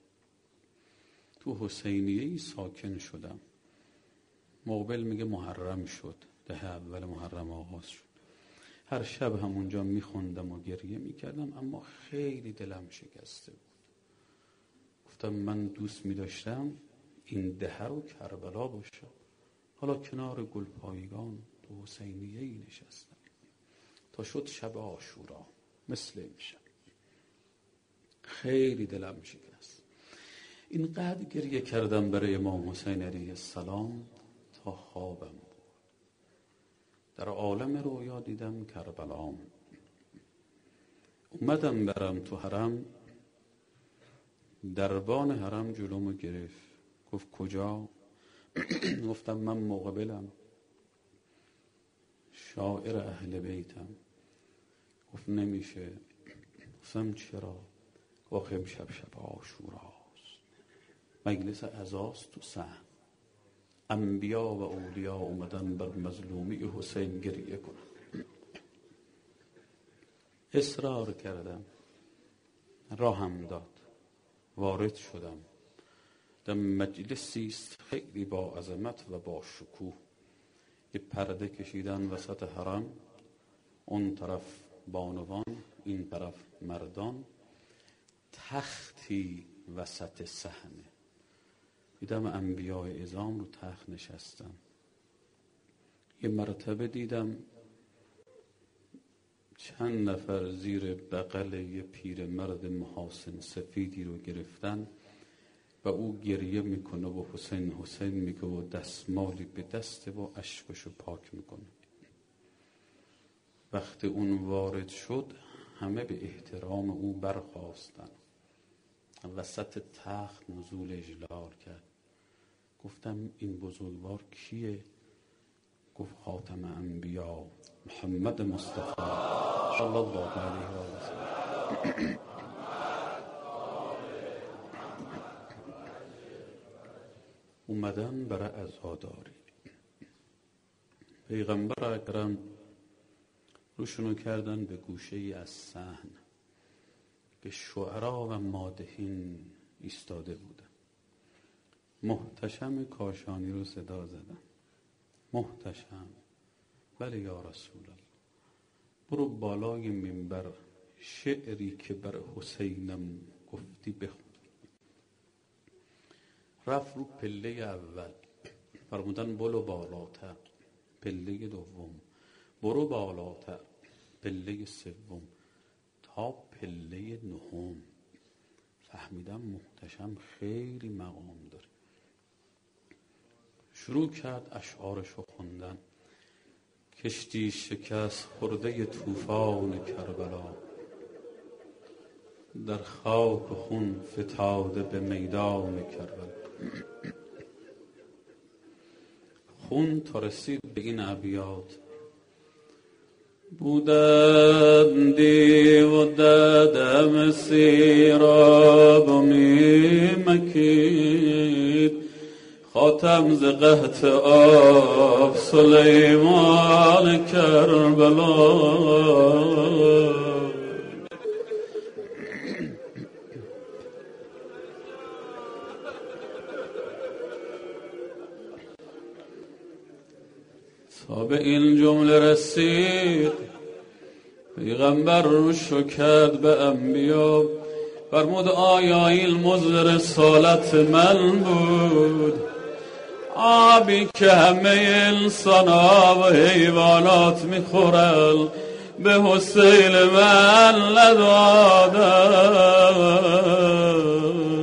Speaker 1: تو حسینیه‌ای ساکن شدم. مقبل میگه محرم شد، ده اول محرم آغاز شد. هر شب همونجا میخوندم و گریه میکردم، اما خیلی دلم شکسته بود. گفتم من دوست میداشتم این ده رو کربلا باشم. حالا کنار گلپایگان تو حسینیه‌ای نشستم تا شد شب عاشورا مثل امشب. خیلی دلم شکست. اینقدر گریه کردم برای امام حسین علیه السلام تا خوابم بود. در عالم رویا دیدم کربلام. اومدم برم تو حرم، دربان حرم جلومو گرفت، گفت کجا؟ گفتم من مقبلم، شاعر اهل بیتم. گفت نمیشه. گفتم چرا؟ گفت امشب شب عاشوراست، مجلس عزاست تو صحن، انبیا و اولیا اومدن بر مظلومی حسین گریه کنن. اصرار کردم، راهم داد، وارد شدم. در مجلسی است خیلی با عظمت و با شکوه. یه پرده کشیدن وسط حرم، اون طرف بانوان، این طرف مردان، تختی وسط صحنه. دیدم انبیاء اعظام رو تخت نشستن. یه مرتبه دیدم چند نفر زیر بغل یه پیرمرد محاسن سفیدی رو گرفتن و او گریه میکنه و حسین حسین میگه و دستمالی به دسته و اشکشو پاک میکنه. وقتی اون وارد شد همه به احترام او برخاستن. وسط تخت نزول اجلال کرد. گفتم این بزرگوار کیه؟ گفت خاتم انبیا محمد مصطفی صلی الله علیه و سلم. اومدن برای عزاداری. پیغمبر اکرم روشونو کردن به گوشه ای از صحن که شعرا و مادحین ایستاده بودن. محتشم کاشانی رو صدا زدن. محتشم، بله یا رسول الله، برو بالای منبر شعری که بر حسینم گفتی بخون. رفت رو پله اول، فرمودن برو بالاتر. پله دوم، برو بالاتر. پله سوم تا پله نهم. فهمیدم محتشم خیلی مقام داره. شروع کرد اشعارشو خوندن. کشتی شکست خورده طوفان کربلا، در خاک و خون فتاده به میدان کربلا. خون تا رسید به این ابیات: بودندی و ددم سیراب می مکید، خاتم ز قحط آب سلیمان کربلا. تا به این جمله رسید پیغمبر روشو کرد به انبیا، فرمود آیا این مزد رسالت من بود؟ آبی که همه انسان ها و حیوانات میخورن به حسین من ندادن.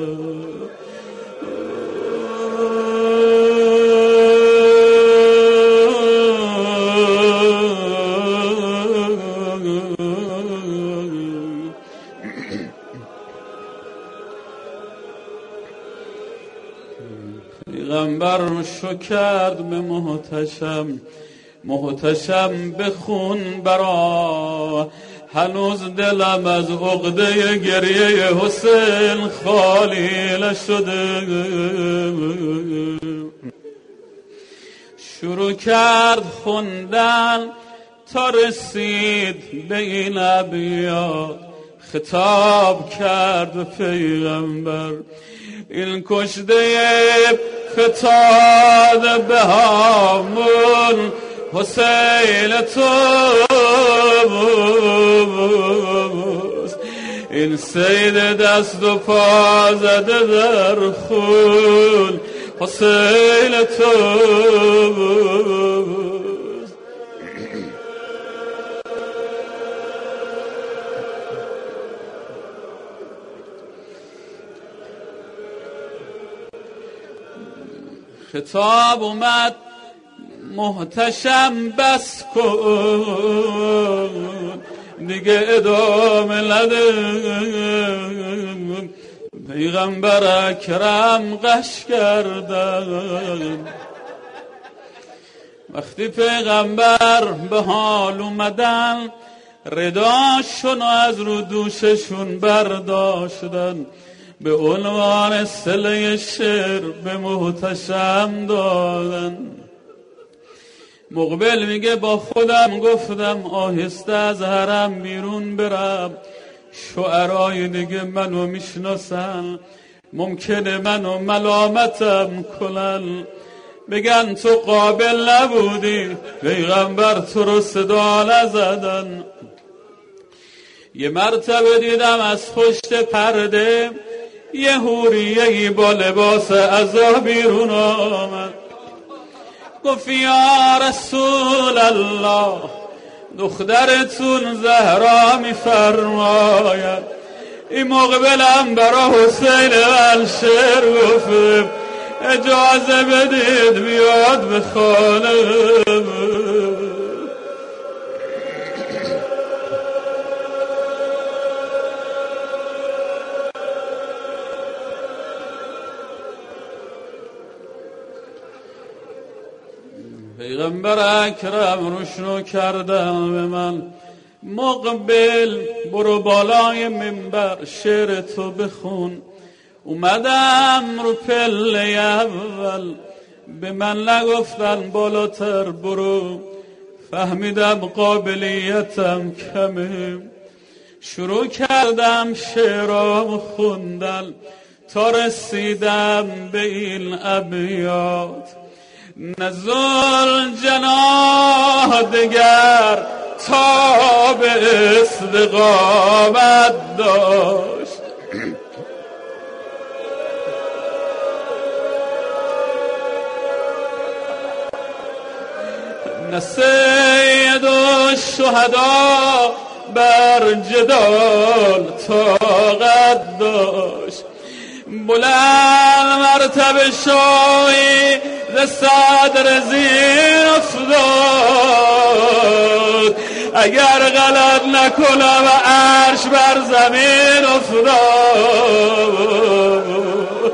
Speaker 1: پیغمبر شو کرد به محتشم، محتشم بخون برا هنوز دلم از عقده گریه حسین خالی نشده. شروع کرد خوندن تا رسید به این ابیات، خطاب کرد به پیغمبر این کشته فتاد به هامون حسین توست. این سید دست و پا زده در خون حسین توست. خطاب اومد محتشم بس کن دیگه ادامه نده. پیغمبر اکرم قش کردن. وقتی پیغمبر به حال اومدن رداشون از رو دوششون برداشتن، به عنوان صله شعر به محتشم دادن. مقبل میگه با خودم گفتم آهسته از حرم بیرون برم، شعرهای دیگه منو میشناسن، ممکنه منو ملامتم کنن، بگن تو قابل نبودی، پیغمبر تو رو صدا نزدن. یه مرتبه دیدم از پشت پرده یه حوریه‌ای با لباس عزا بیرون آمد. گفت یا رسول الله دخترتون زهرا میفرماید این مقبلم برا حسین الشعر گفت اجازه بدید بیاد به خانه. پیغمبر اکرم روشنو کردم به من مقبل برو بالای منبر شعر تو بخون. اومدم رو پله اول به من نگفتن بالاتر برو، فهمیدم قابلیتم کمه. شروع کردم شعرام خوندن تا رسیدم به این ابیات. نزل جناح دگر تا به استقامت داشت. نه سید الشهدا بر جدال طاقت داشت. بلند مرتبه شاهی ز صدر زیر افتاد، اگر غلط نکنم عرش بر زمین افتاد.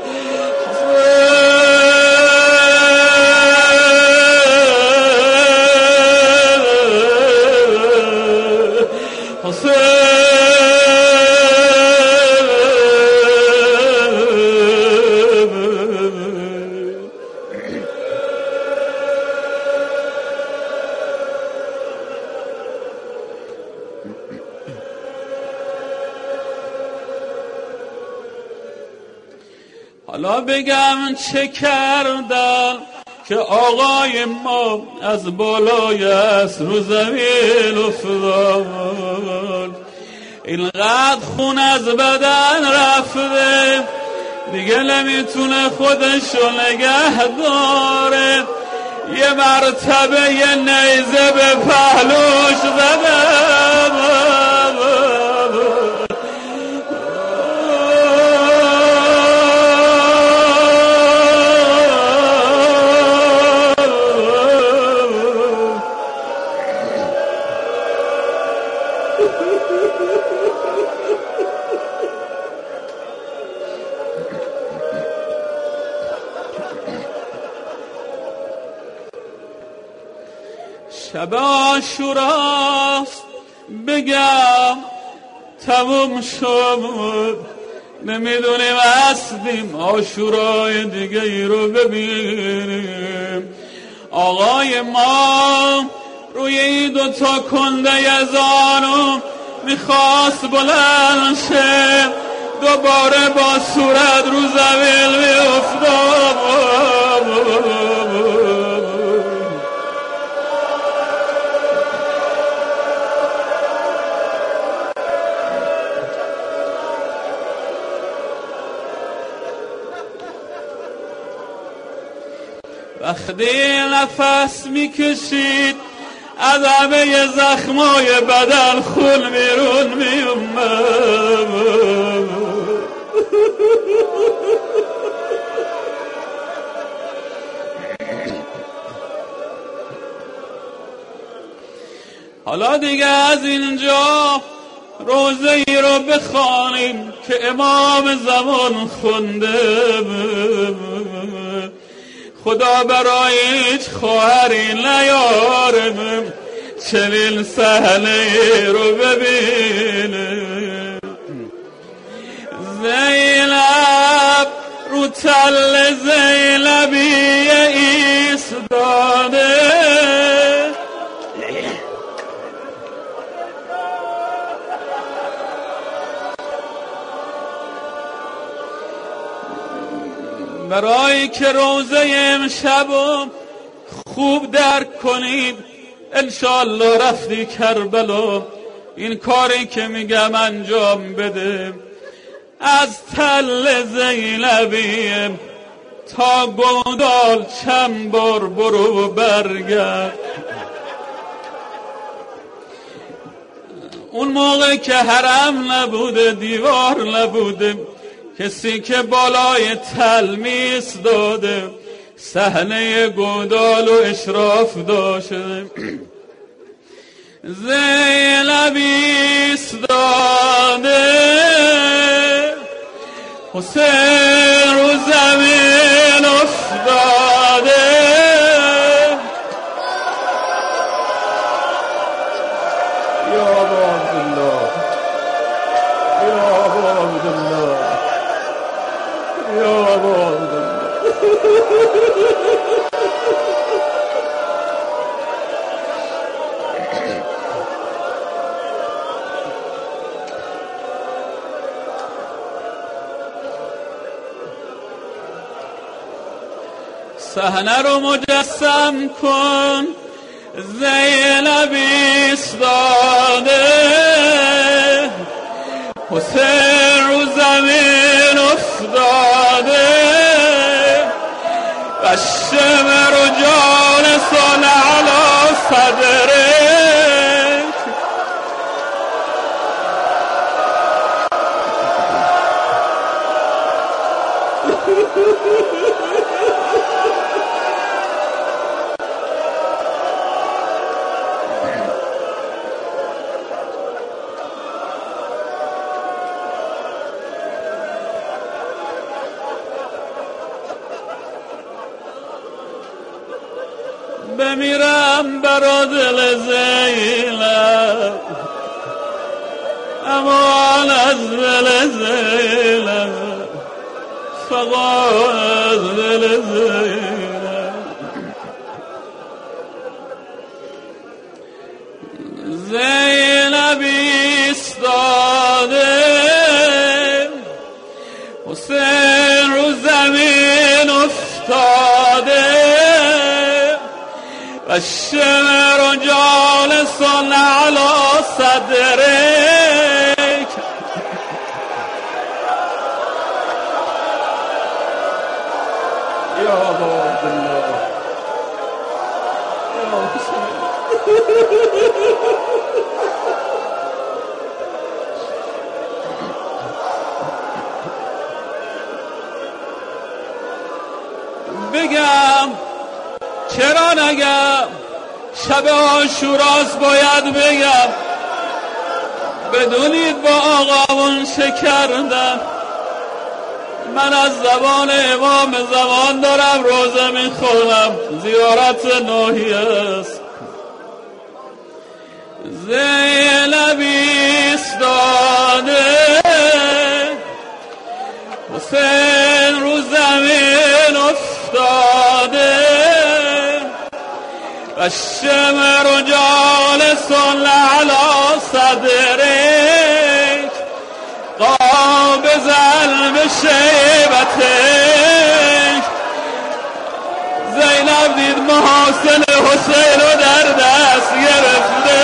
Speaker 1: حالا بگم چه کردن که آقای ما از بالای از رو زمین افتاد. اینقدر خون از بدن رفته دیگه نمیتونه خودشو نگه داره. یه مرتبه یه نیزه به پهلوش زده. شب عاشوراست بگم تموم شد، نمیدونیم هستیم عاشورای دیگه ای رو ببینیم. آقای ما روی این دوتا کنده زانو میخواست بلند شه، دوباره با صورت رو زمین میافتاد. وقتی نفس میکشید از همه زخمای بدن خون بیرون میومد. حالا دیگه از اینجا روزه ای رو بخوانیم که امام زمان خونده. خدا برای هیچ خواهری نیاره چنین صحنه رو ببینه. زینب رو تل زینبی ایستاده، برای که روزه امشب خوب درک کنید. انشالله رفتی کربلا این کاری که میگم انجام بده. از تل زینبی تا گودال چند بار برو برگرد. اون موقع که حرم نبوده، دیوار نبوده، کسی که بالای تل میایستاده صحنه گودال و اشراف داشته. زینب ایستاده، حسین رو زمین افتاده. یا ابا عبدالله، یا ابا عبدالله، یا ابا عبدالله. صحنه رو مجسم کن، زینب ایستاده، حسین رو زمین افتاده. و الشمر جالس على صدرک. بمیرم برا دل زینب، امان از دل زینب، فقط از دل زینب. زینب ایستاده، حسین رو زمین افتاده. و الشمر جالس على صدرک. یا ابا عبدالله، یا حسین. بگم چرا نگم؟ شب عاشوراست باید بگم. بدونید با آقامون چه کردن. من از زبان امام زمان دارم روزه میخونم، زیارت ناحیه است. زینب حسین رو زمین افتاده و شمر و جالس علی صدرک قابضا بشیبتک. زینب دید محاسن حسین رو در دست گرفته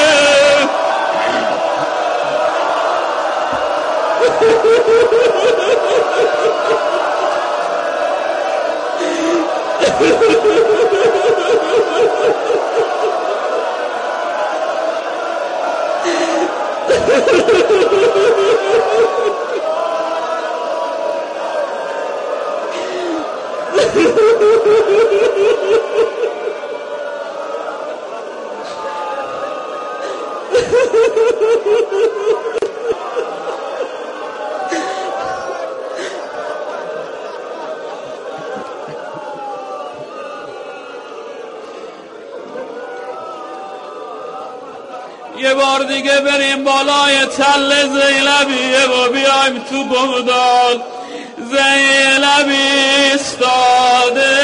Speaker 1: یه بار دیگه بریم بالای تل زینبیه و بیایم تو بغداد. زینبی استاده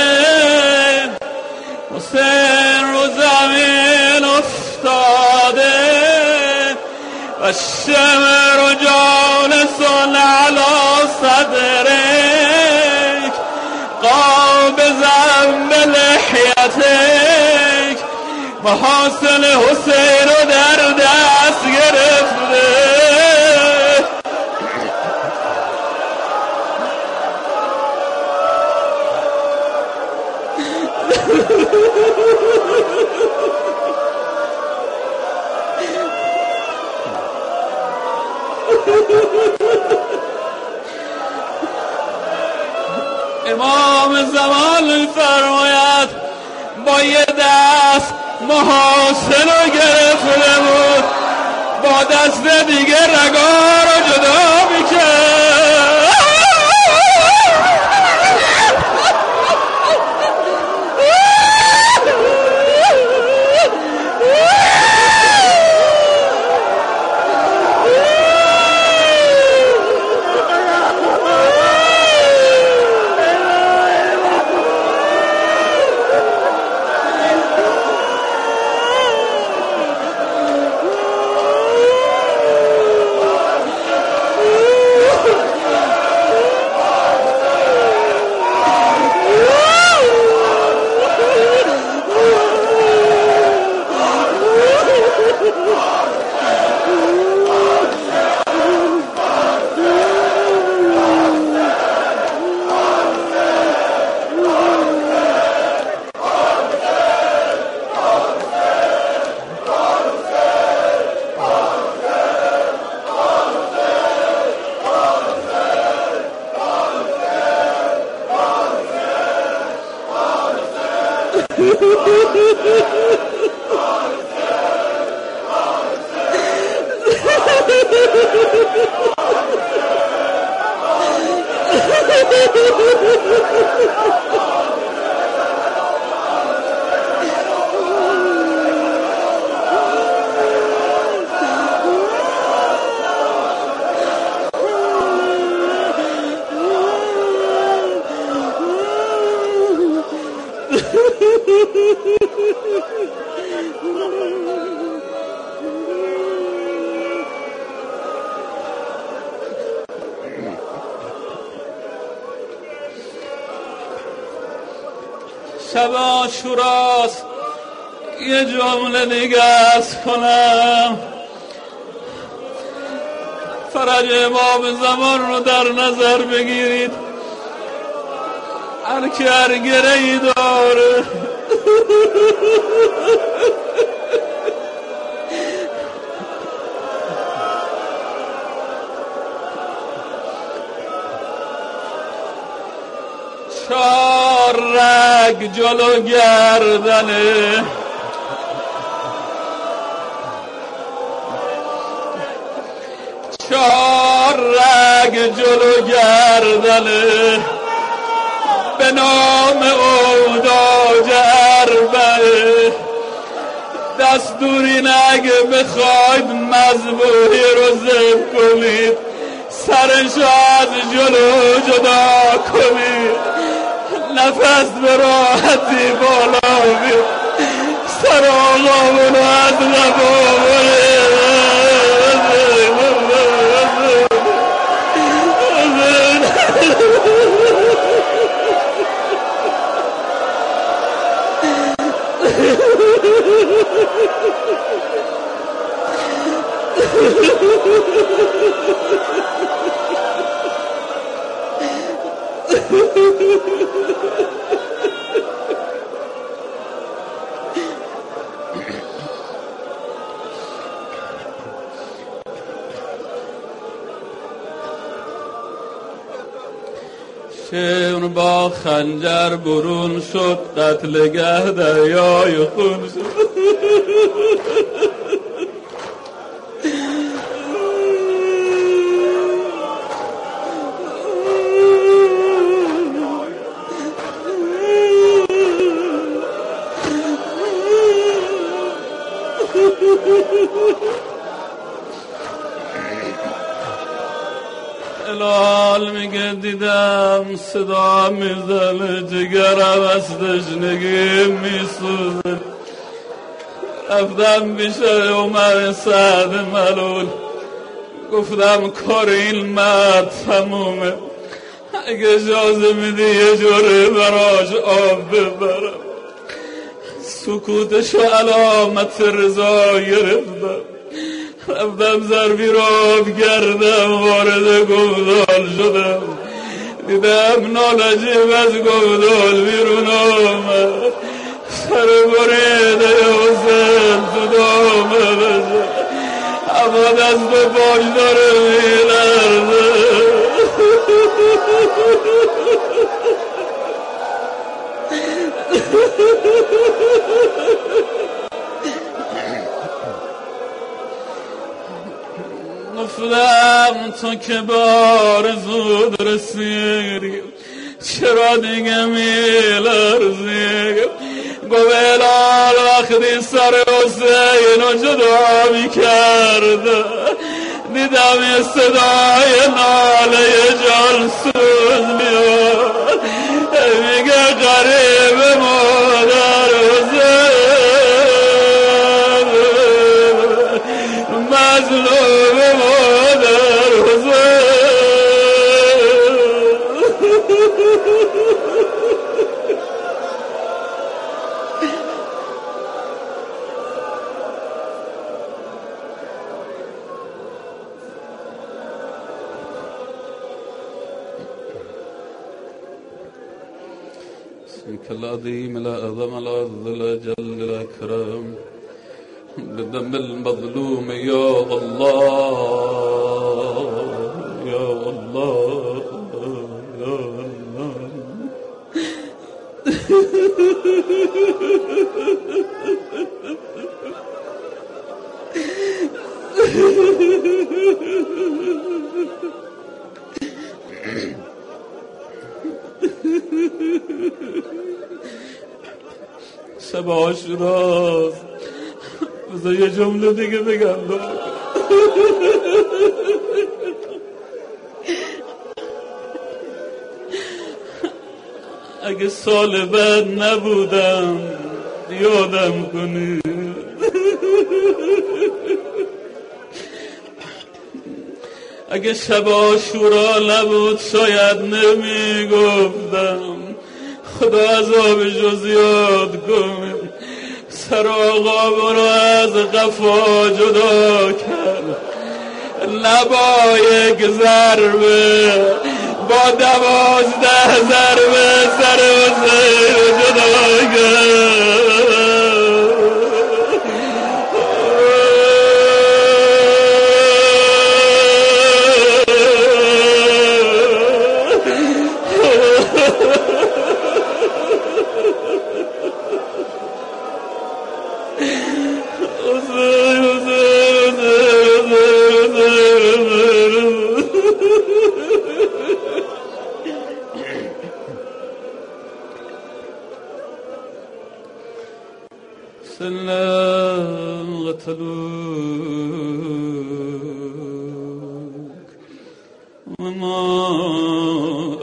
Speaker 1: حسین رو زمین افتاده و شمر و جالس علی صدرک قابضا بلحیتک. محاسن حسین رو در دست گرفته امام زمان فرماید با یه دست محاسن رو گرفته بود، با دست دیگه رگا رو جدا میکرد. شب عاشوراست، یه جمله دیگه از کنم. فرج امام زمان رو در نظر بگیرید، هر که هر گرهی داره چار رگ جلو گردنه، چار رگ جلو گردنه، به نام اوداج اربعه. دستوری نگه بخواید مذبوحی رو ذبح کنید، سرشو از جلو جدا کنی، نفس به راحتی بالا بیر، سر آقامونو از نبا شمر با خنجر برون شد، قتلگه دریای خون شد. الال میگه دیدم صدا میزنه، جگرم از تشنگی میسوزه. رفتم بیشه عمر سعد ملول، گفتم کار این مرد تمومه، اگه اجازه میدی یه جوره براش آب ببرم. سکوتشو علامت رضا گرفتم، رفتم ضربی رو آب کردم، وارد گودال شدم، دیدم نالجیب از گودال بیرون آمد، سر بریده حسین تو دامنشه، اما دست به پاش داره میلرزه. گفتم تو که بار زود رسیدی، چرا دیگه میلرزی؟ گو بلال وقتی سر حسین رو جدا میکرد، دیدم یه صدای ناله جان سوز میاد، میگه قریب مادر حسین، مظلوم مادر حسین. اسمك العظيم الأعظم العز الأجل الأكرم، بدم المظلوم يا الله يا الله يا الله. شب عاشوراست، بذار یه جمله دیگه بگم. اگه سال بعد نبودم یادم کنی، اگه شب عاشورا نبود شاید نمیگفتم خدا عذابشو زیاد کن. سر آقا برو از قفا جدا کرد، لبا یک ضربه با دوازده ضربه سر حسین جدا کرد. ما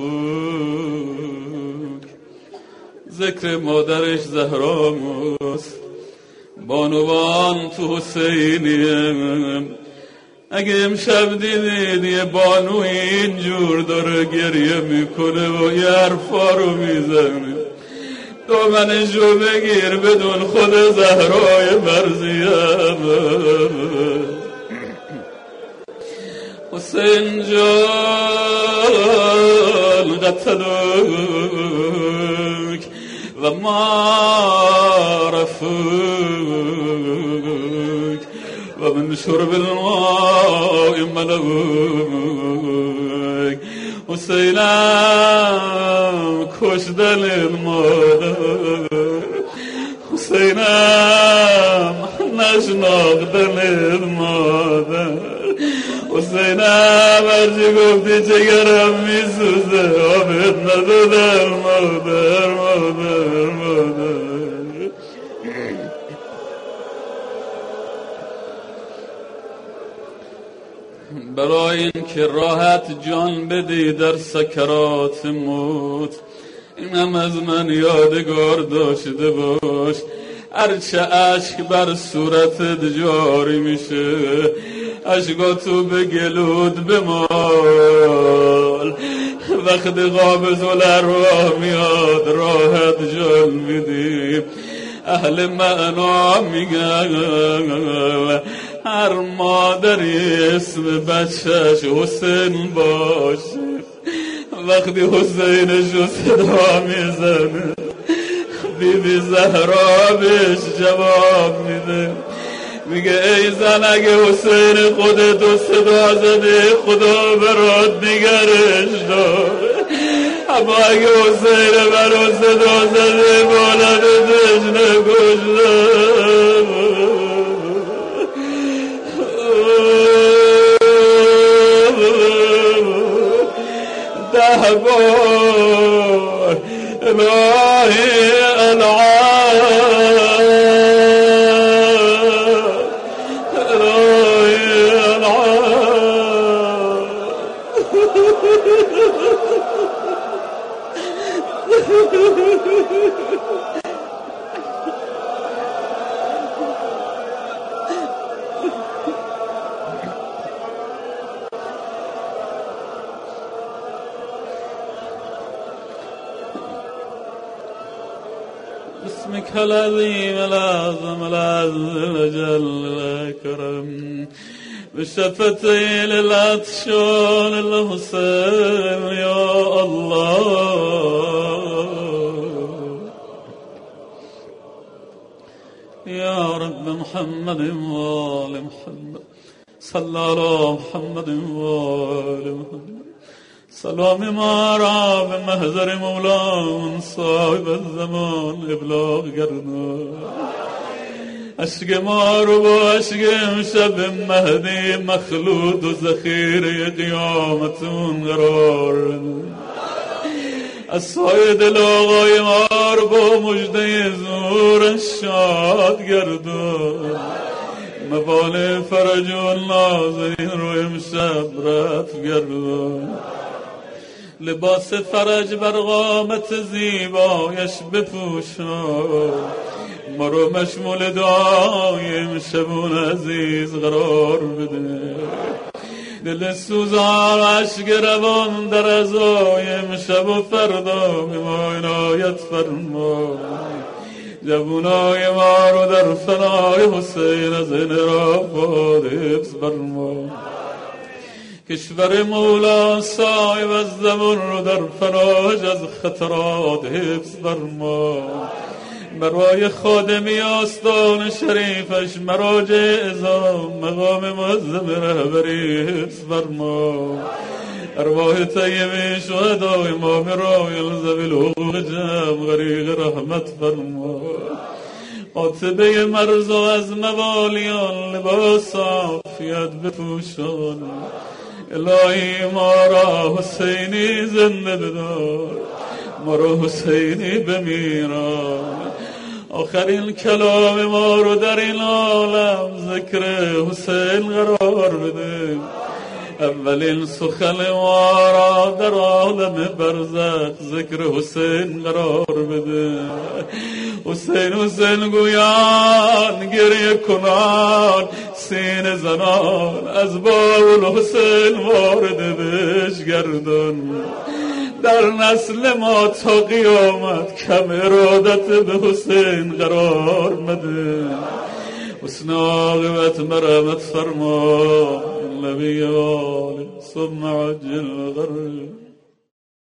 Speaker 1: رفوک. ذکر مادرش زهراموست، بانوان تو حسینیم. اگه امشب دیدید یه بانو اینجور داره گریه میکنه و یه حرفا رو میزنه، دامنشو بگیر بدون خود زهرای مرزیم. حسین جان قتلوک و ما رفوک و من شرب الماء ملوک. حسینم کشدن المادر، حسینم نشناختن المادر، حسینم هرچی گفتی جگرم میسوزه آبت ندادن مادر مادر مادر. برای این که راحت جان بدی در سکرات موت، اینم از من یادگار داشته باش. هرچه عشق بر صورتت جاری میشه عشقا تو به گلود بمال. وقتی قابض الارواح میاد راحت جان میدی. اهل معنا میگن هر مادری اسم بچهش حسین باشه، وقتی حسینشو صدا میزنه بیبی زهرا بهش جواب میده، میگه ای زن اگه حسین خودتو صدا زده خدا برات نگرش داره، اما اگه حسین برات صدا زده بالدتش نکشته. ده بار الهی العالم باسمك العظيم الأعظم العز الجل الأكرم بشفتي للعطشان الحسين يا الله يا رب. محمد وآل محمد صلى على محمد وآل محمد. سلام ما را به محضر مولا صاحب الزمان ابلاغ گردان. عشق ما رو با عشق امشب مهدی مخلوط و ذخیره قیامتون قرار. از سایه دل آقای ما رو با مژده ظهور شاد گردان. مبال فرج و نازنین رو امشب رفت گردان. لباس فرج بر قامت زیبایش بپوشان. ما رو مشمول دعای امشبون عزیز قرار بده. دل سوزان عشق روان در ازای امشب و فردا به ما عنایت فرما. جوانای ما رو در فنای حسین از انرافات حفظ فرما. کشور مولا صاحب از زمان رو در فراج از خطرات حفظ فرما. برای خادمی آستان شریفش مراجع اعظام مقام معظم رهبری حفظ فرما. ارواح طیبه شهدای امام رایل ذوی الحقوق جمع غریق رحمت فرما. قاطبه مرز و از موالیان لباس عافیت بپوشان. الهی ما را حسینی زنده بدار، ما را حسینی بمیران. آخرین کلام ما رو در این عالم ذکر حسین قرار بده. اولین سخن ما را در عالم برزخ ذکر حسین قرار بده. حسین حسین گویان گریه کنان سینه زنان از باول حسین وارد بهش گردان. در نسل ما تا قیامت کم ارادت به حسین قرار مده. حسن عاقبت مرحمت فرما نبی آل ثم عجل غرب.